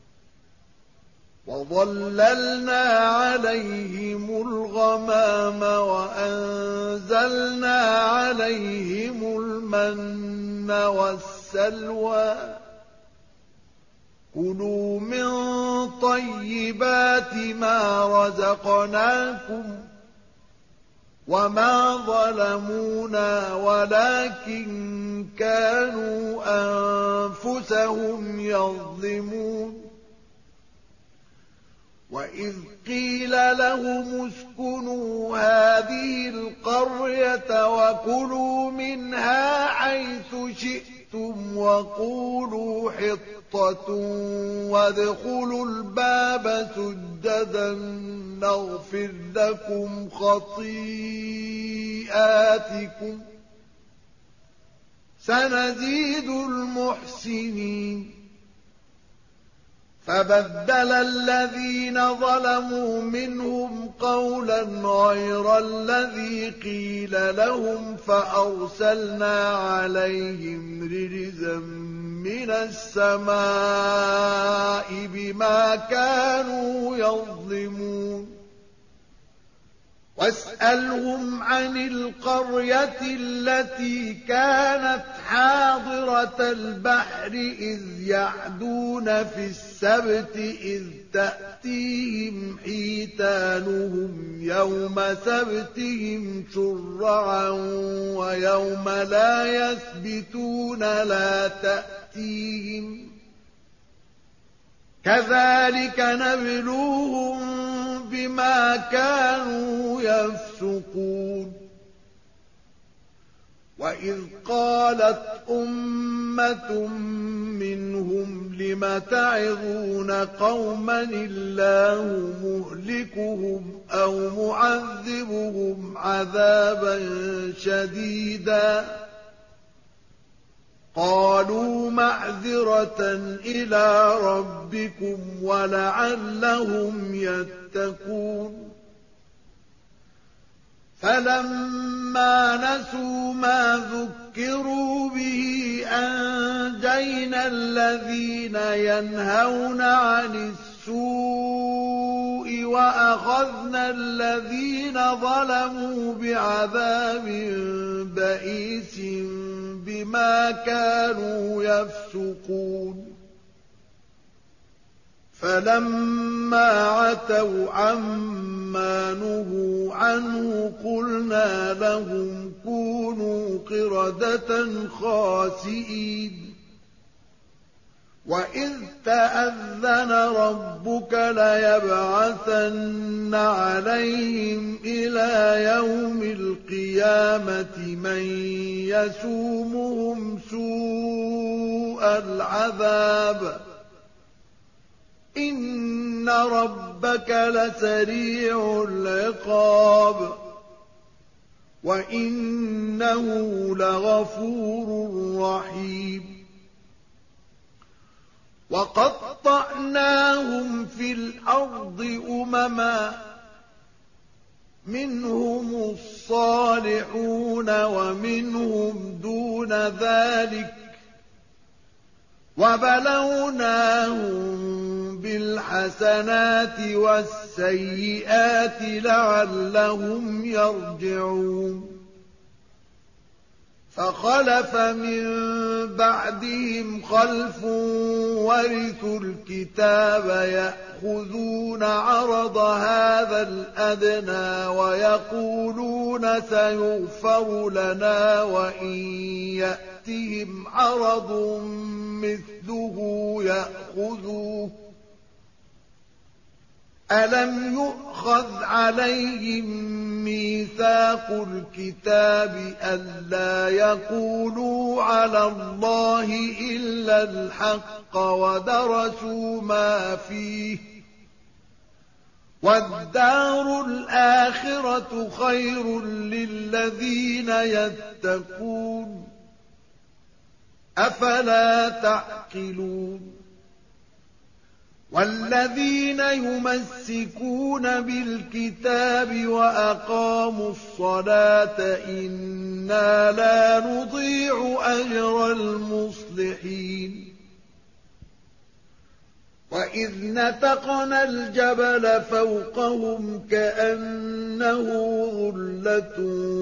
وظللنا عليهم الغمام وأنزلنا عليهم المن والسلوى كلوا من طيبات ما رزقناكم وما ظلمونا ولكن كانوا أنفسهم يظلمون وإذ قيل لهم اسكنوا هذه القرية وكلوا منها حيث شئتم وقولوا حطة وادخلوا الباب سجدا نغفر لكم خطيئاتكم سنزيد المحسنين فبدل الذين ظلموا منهم قولا غير الذي قيل لهم فأرسلنا عليهم رجزا من السماء بما كانوا يظلمون واسألهم عن القرية التي كانت حاضرة البحر إذ يعدون في السبت إذ تأتيهم حيتانهم يوم سبتهم شرعا ويوم لا يثبتون لا تأتيهم كذلك نبلوهم بما كانوا يفسقون وإذ قالت أمة منهم لم تعظون قوما الله مهلكهم أو معذبهم عذابا شديدا قالوا معذرة إلى ربكم ولعلهم يتقون فلما نسوا ما ذكروا به أنجينا الذين ينهون عن السوء وأخذنا الذين ظلموا بعذاب بئيس بما كانوا يفسقون فلما عتوا عما نهوا عنه قلنا لهم كونوا قردة خاسئين وإذ تأذن ربك ليبعثن عليهم إلى يوم القيامة من يسومهم سوء العذاب إن ربك لسريع العقاب وإنه لغفور رحيم وقطعناهم في الأرض أمما منهم الصالحون ومنهم دون ذلك وبلوناهم بالحسنات والسيئات لعلهم يرجعون فخلف من بعدهم خلف ورثوا الكتاب يأخذون عرض هذا الأدنى ويقولون سيغفر لنا وإن يأتهم عرض مثله يأخذوه ألم يؤخذ عليهم ميثاق الكتاب ألا يقولوا على الله إلا الحق ودرسوا ما فيه والدار الآخرة خير للذين يتقون أفلا تعقلون والذين يمسكون بالكتاب وأقاموا الصلاة إنا لا نضيع أجر المصلحين وإذ نتقنا الجبل فوقهم كأنه ظلة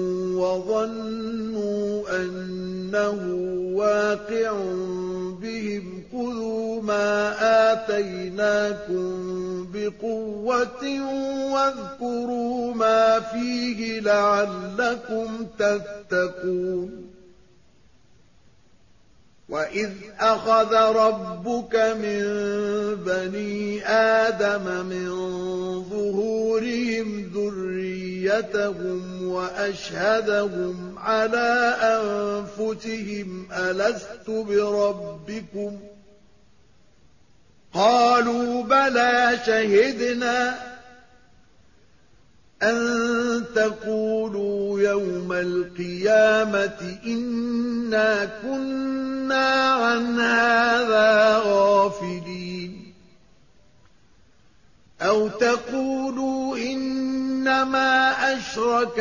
وظنوا أنه واقع بهم خذوا ما آتيناكم بقوة واذكروا ما فيه لعلكم تتقون وإذ أخذ ربك من بني آدم من ظهورهم ذريتهم وأشهدهم على أنفسهم ألست بربكم قالوا بلى شهدنا أن تقولوا يوم القيامة إنا كنا عن هذا غافلين أو تقولوا إنما أشرك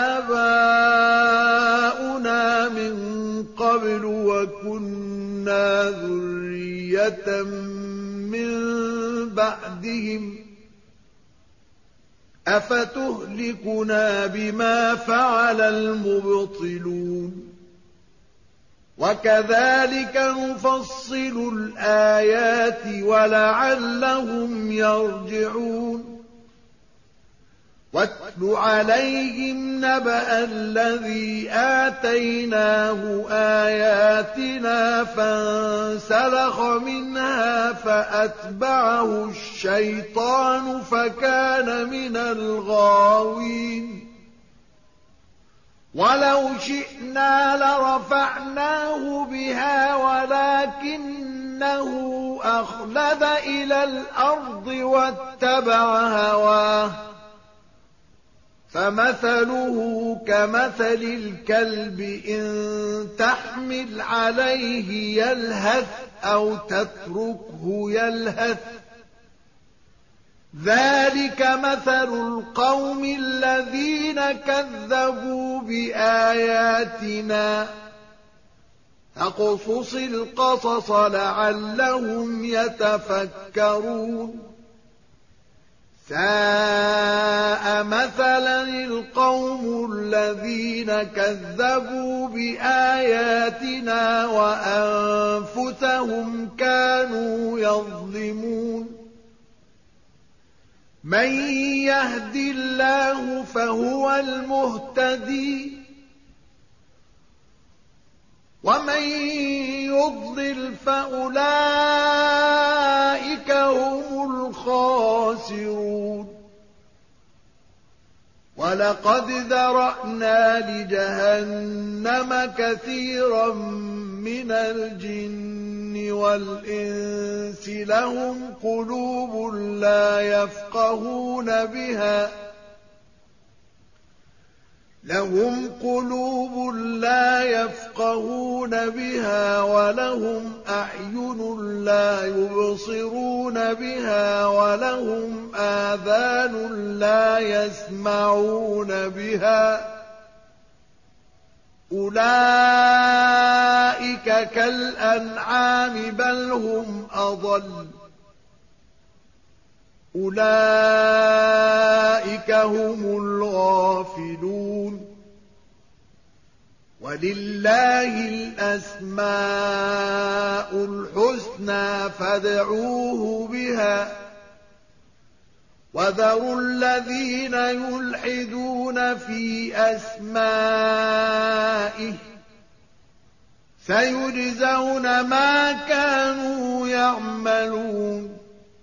آباؤنا من قبل وكنا ذرية من بعدهم أفتهلكنا بما فعل المبطلون وكذلك نفصل الآيات ولعلهم يرجعون واتل عليهم نبأ الذي آتيناه آياتنا فانسلخ منها فأتبعه الشيطان فكان من الغاوين ولو شئنا لرفعناه بها ولكنه أخلد إلى الأرض واتبع هواه فمثله كمثل الكلب إن تحمل عليه يلهث أو تتركه يلهث ذلك مثل القوم الذين كذبوا بآياتنا فاقصص القصص لعلهم يتفكرون ساء مثلا القوم الذين كذبوا بآياتنا وأنفسهم كانوا يظلمون من يهد الله فهو المهتدي ومن يضلل فأولئك هم الخاسرون ولقد ذرأنا لجهنم كثيرا من الجن والإنس لهم قلوب لا يفقهون بها ولهم أعين لا يبصرون بها ولهم آذان لا يسمعون بها أولئك كالأنعام بل هم أضل أولئك هم الغافلون ولله الأسماء الحسنى فادعوه بها وذروا الذين يلحدون في أسمائه سيجزون ما كانوا يعملون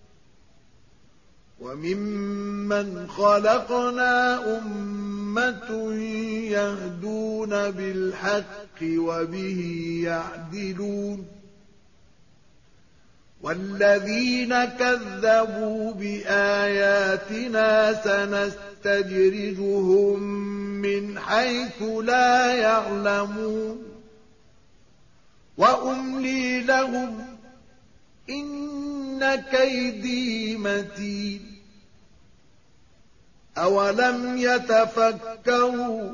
وممن خلقنا أمة يهدون بالحق وبه يعدلون والذين كذبوا بآياتنا سنستدرجهم من حيث لا يعلمون وأملي لهم إن كيدي متين أولم يتفكروا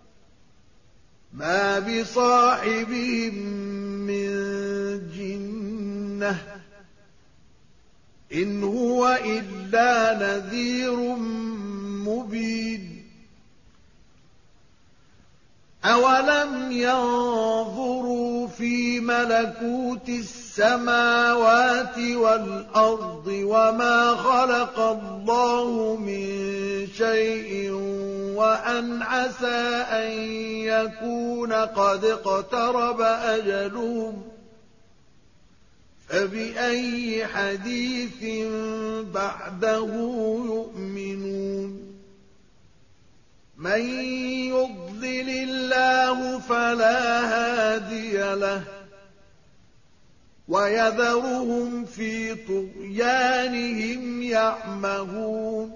ما بصاحبهم من جنة إن هو إلا نذير مبين أولم ينظروا في ملكوت السماوات والأرض وما خلق الله من شيء وأن عسى أن يكون قد اقترب أجلهم فبأي حديث بعده يؤمنون من يضلل الله فلا هادي له ويذرهم في طغيانهم يعمهون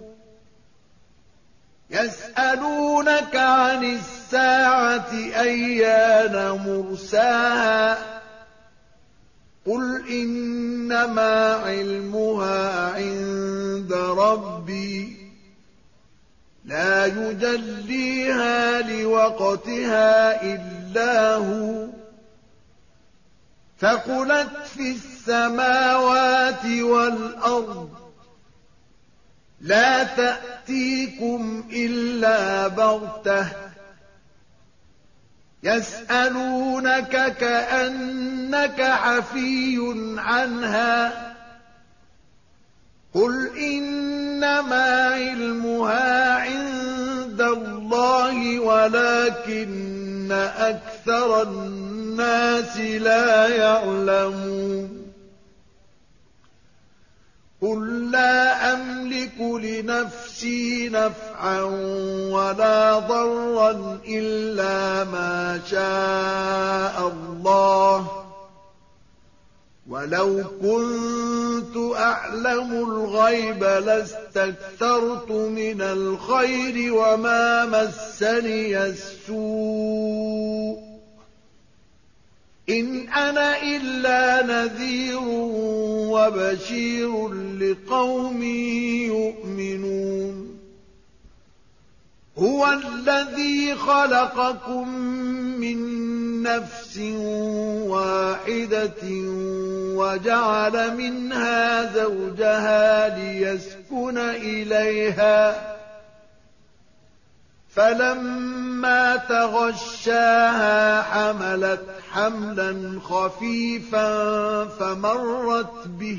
يسألونك عن الساعة أيان مرساها قل إنما علمها عند ربي لا يجليها لوقتها إلا هو ثقلت في السماوات والأرض لا تأتيكم إلا بغتة يسألونك كأنك حفي عنها قل إنما علمها عند الله ولكن أكثر الناس لا يعلمون قل لا أملك لنفسي نفعا ولا ضرا إلا ما شاء الله ولو كنت كنت أعلم الغيب لاستكثرت من الخير وما مسني السوء إن أنا إلا نذير وبشير لقوم يؤمنون هو الذي خلقكم من نفس واحدة وجعل منها زوجها ليسكن إليها فلما تغشاها حملت حملا خفيفا فمرت به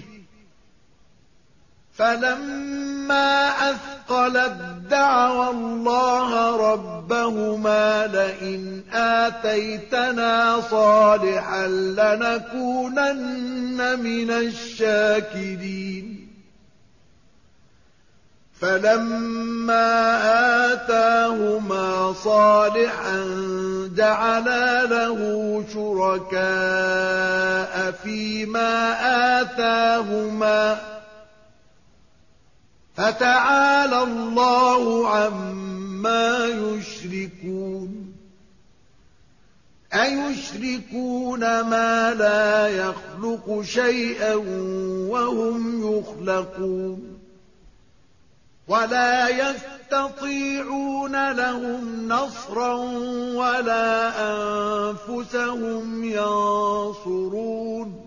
فلما أثقلت دعوا الله ربهما لئن آتيتنا صالحا لنكونن من الشاكرين فلما آتاهما صالحا جعلا له شركاء فيما آتاهما فتعالى الله عما يشركون أيشركون ما لا يخلق شيئا وهم يخلقون ولا يستطيعون لهم نصرا ولا أنفسهم ينصرون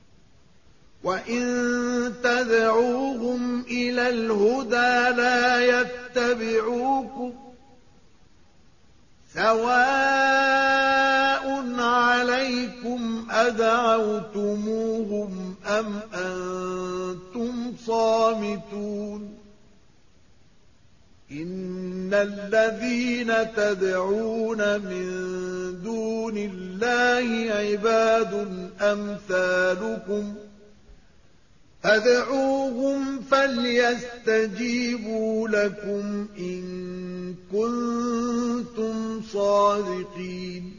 وإن تدعوهم إلى الهدى لا يتبعوكم سواء عليكم أدعوتموهم أم أنتم صامتون إن الذين تدعون من دون الله عباد أمثالكم فادعوهم فليستجيبوا لكم إن كنتم صادقين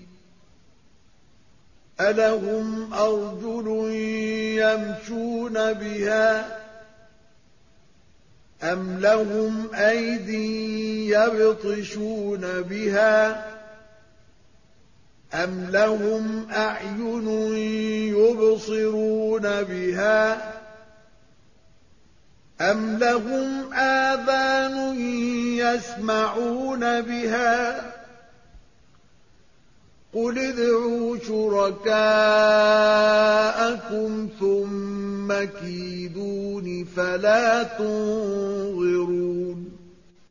ألهم أرجل يمشون بها أم لهم أيد يبطشون بها أم لهم أعين يبصرون بها أم لهم آذان يسمعون بها قل ادعوا شركاءكم ثم كيدون فلا تنظرون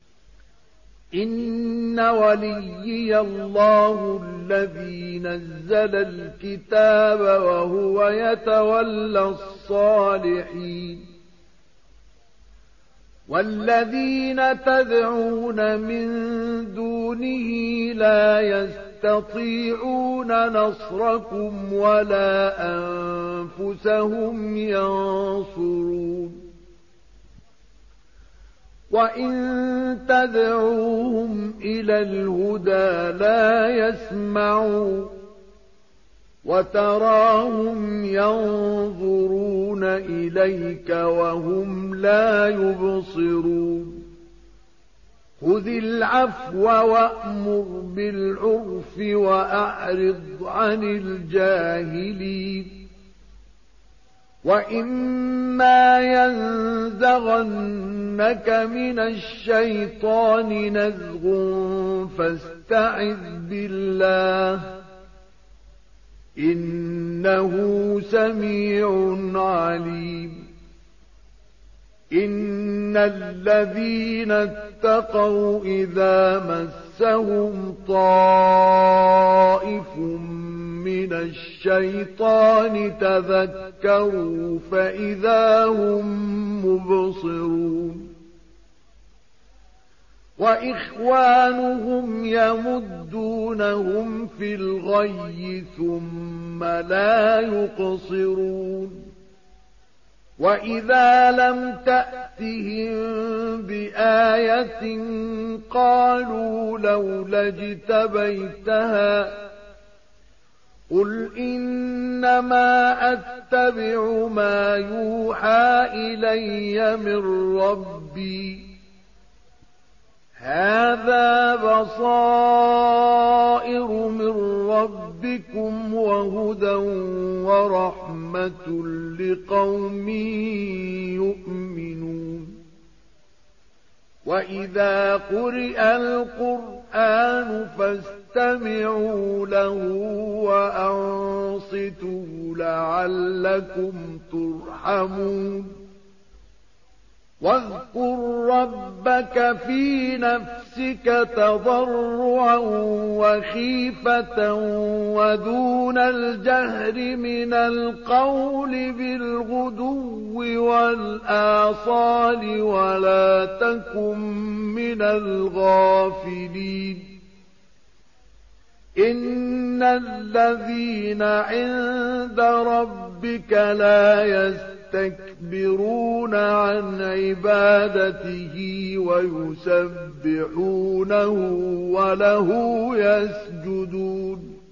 إن وليي الله الذي نزل الكتاب وهو يتولى الصالحين والذين تدعون من دونه لا يستطيعون نصركم ولا أنفسهم ينصرون وإن تدعوهم إلى الهدى لا يسمعوا وتراهم ينظرون إليك وهم لا يبصرون خذ العفو وأمر بالعرف وأعرض عن الجاهلين وإما ينزغنك من الشيطان نزغ فاستعذ بالله إنه سميع عليم إن الذين اتقوا إذا مسهم طائف من الشيطان تذكروا فإذا هم مبصرون وإخوانهم يمدونهم في الغي ثم لا يقصرون وإذا لم تأتهم بآية قالوا لولا اجتبيتها قل إنما أتبع ما يوحى إلي من ربي هذا بصائر من ربكم وهدى ورحمة لقوم يؤمنون وإذا قرئ القرآن فاستمعوا له وأنصتوا لعلكم ترحمون واذكر ربك في نفسك تضرعا وخيفة ودون الجهر من القول بالغدو والآصال ولا تكن من الغافلين إن الذين عند ربك لا يستكبرون عن عبادته ويسبحونه وله يسجدون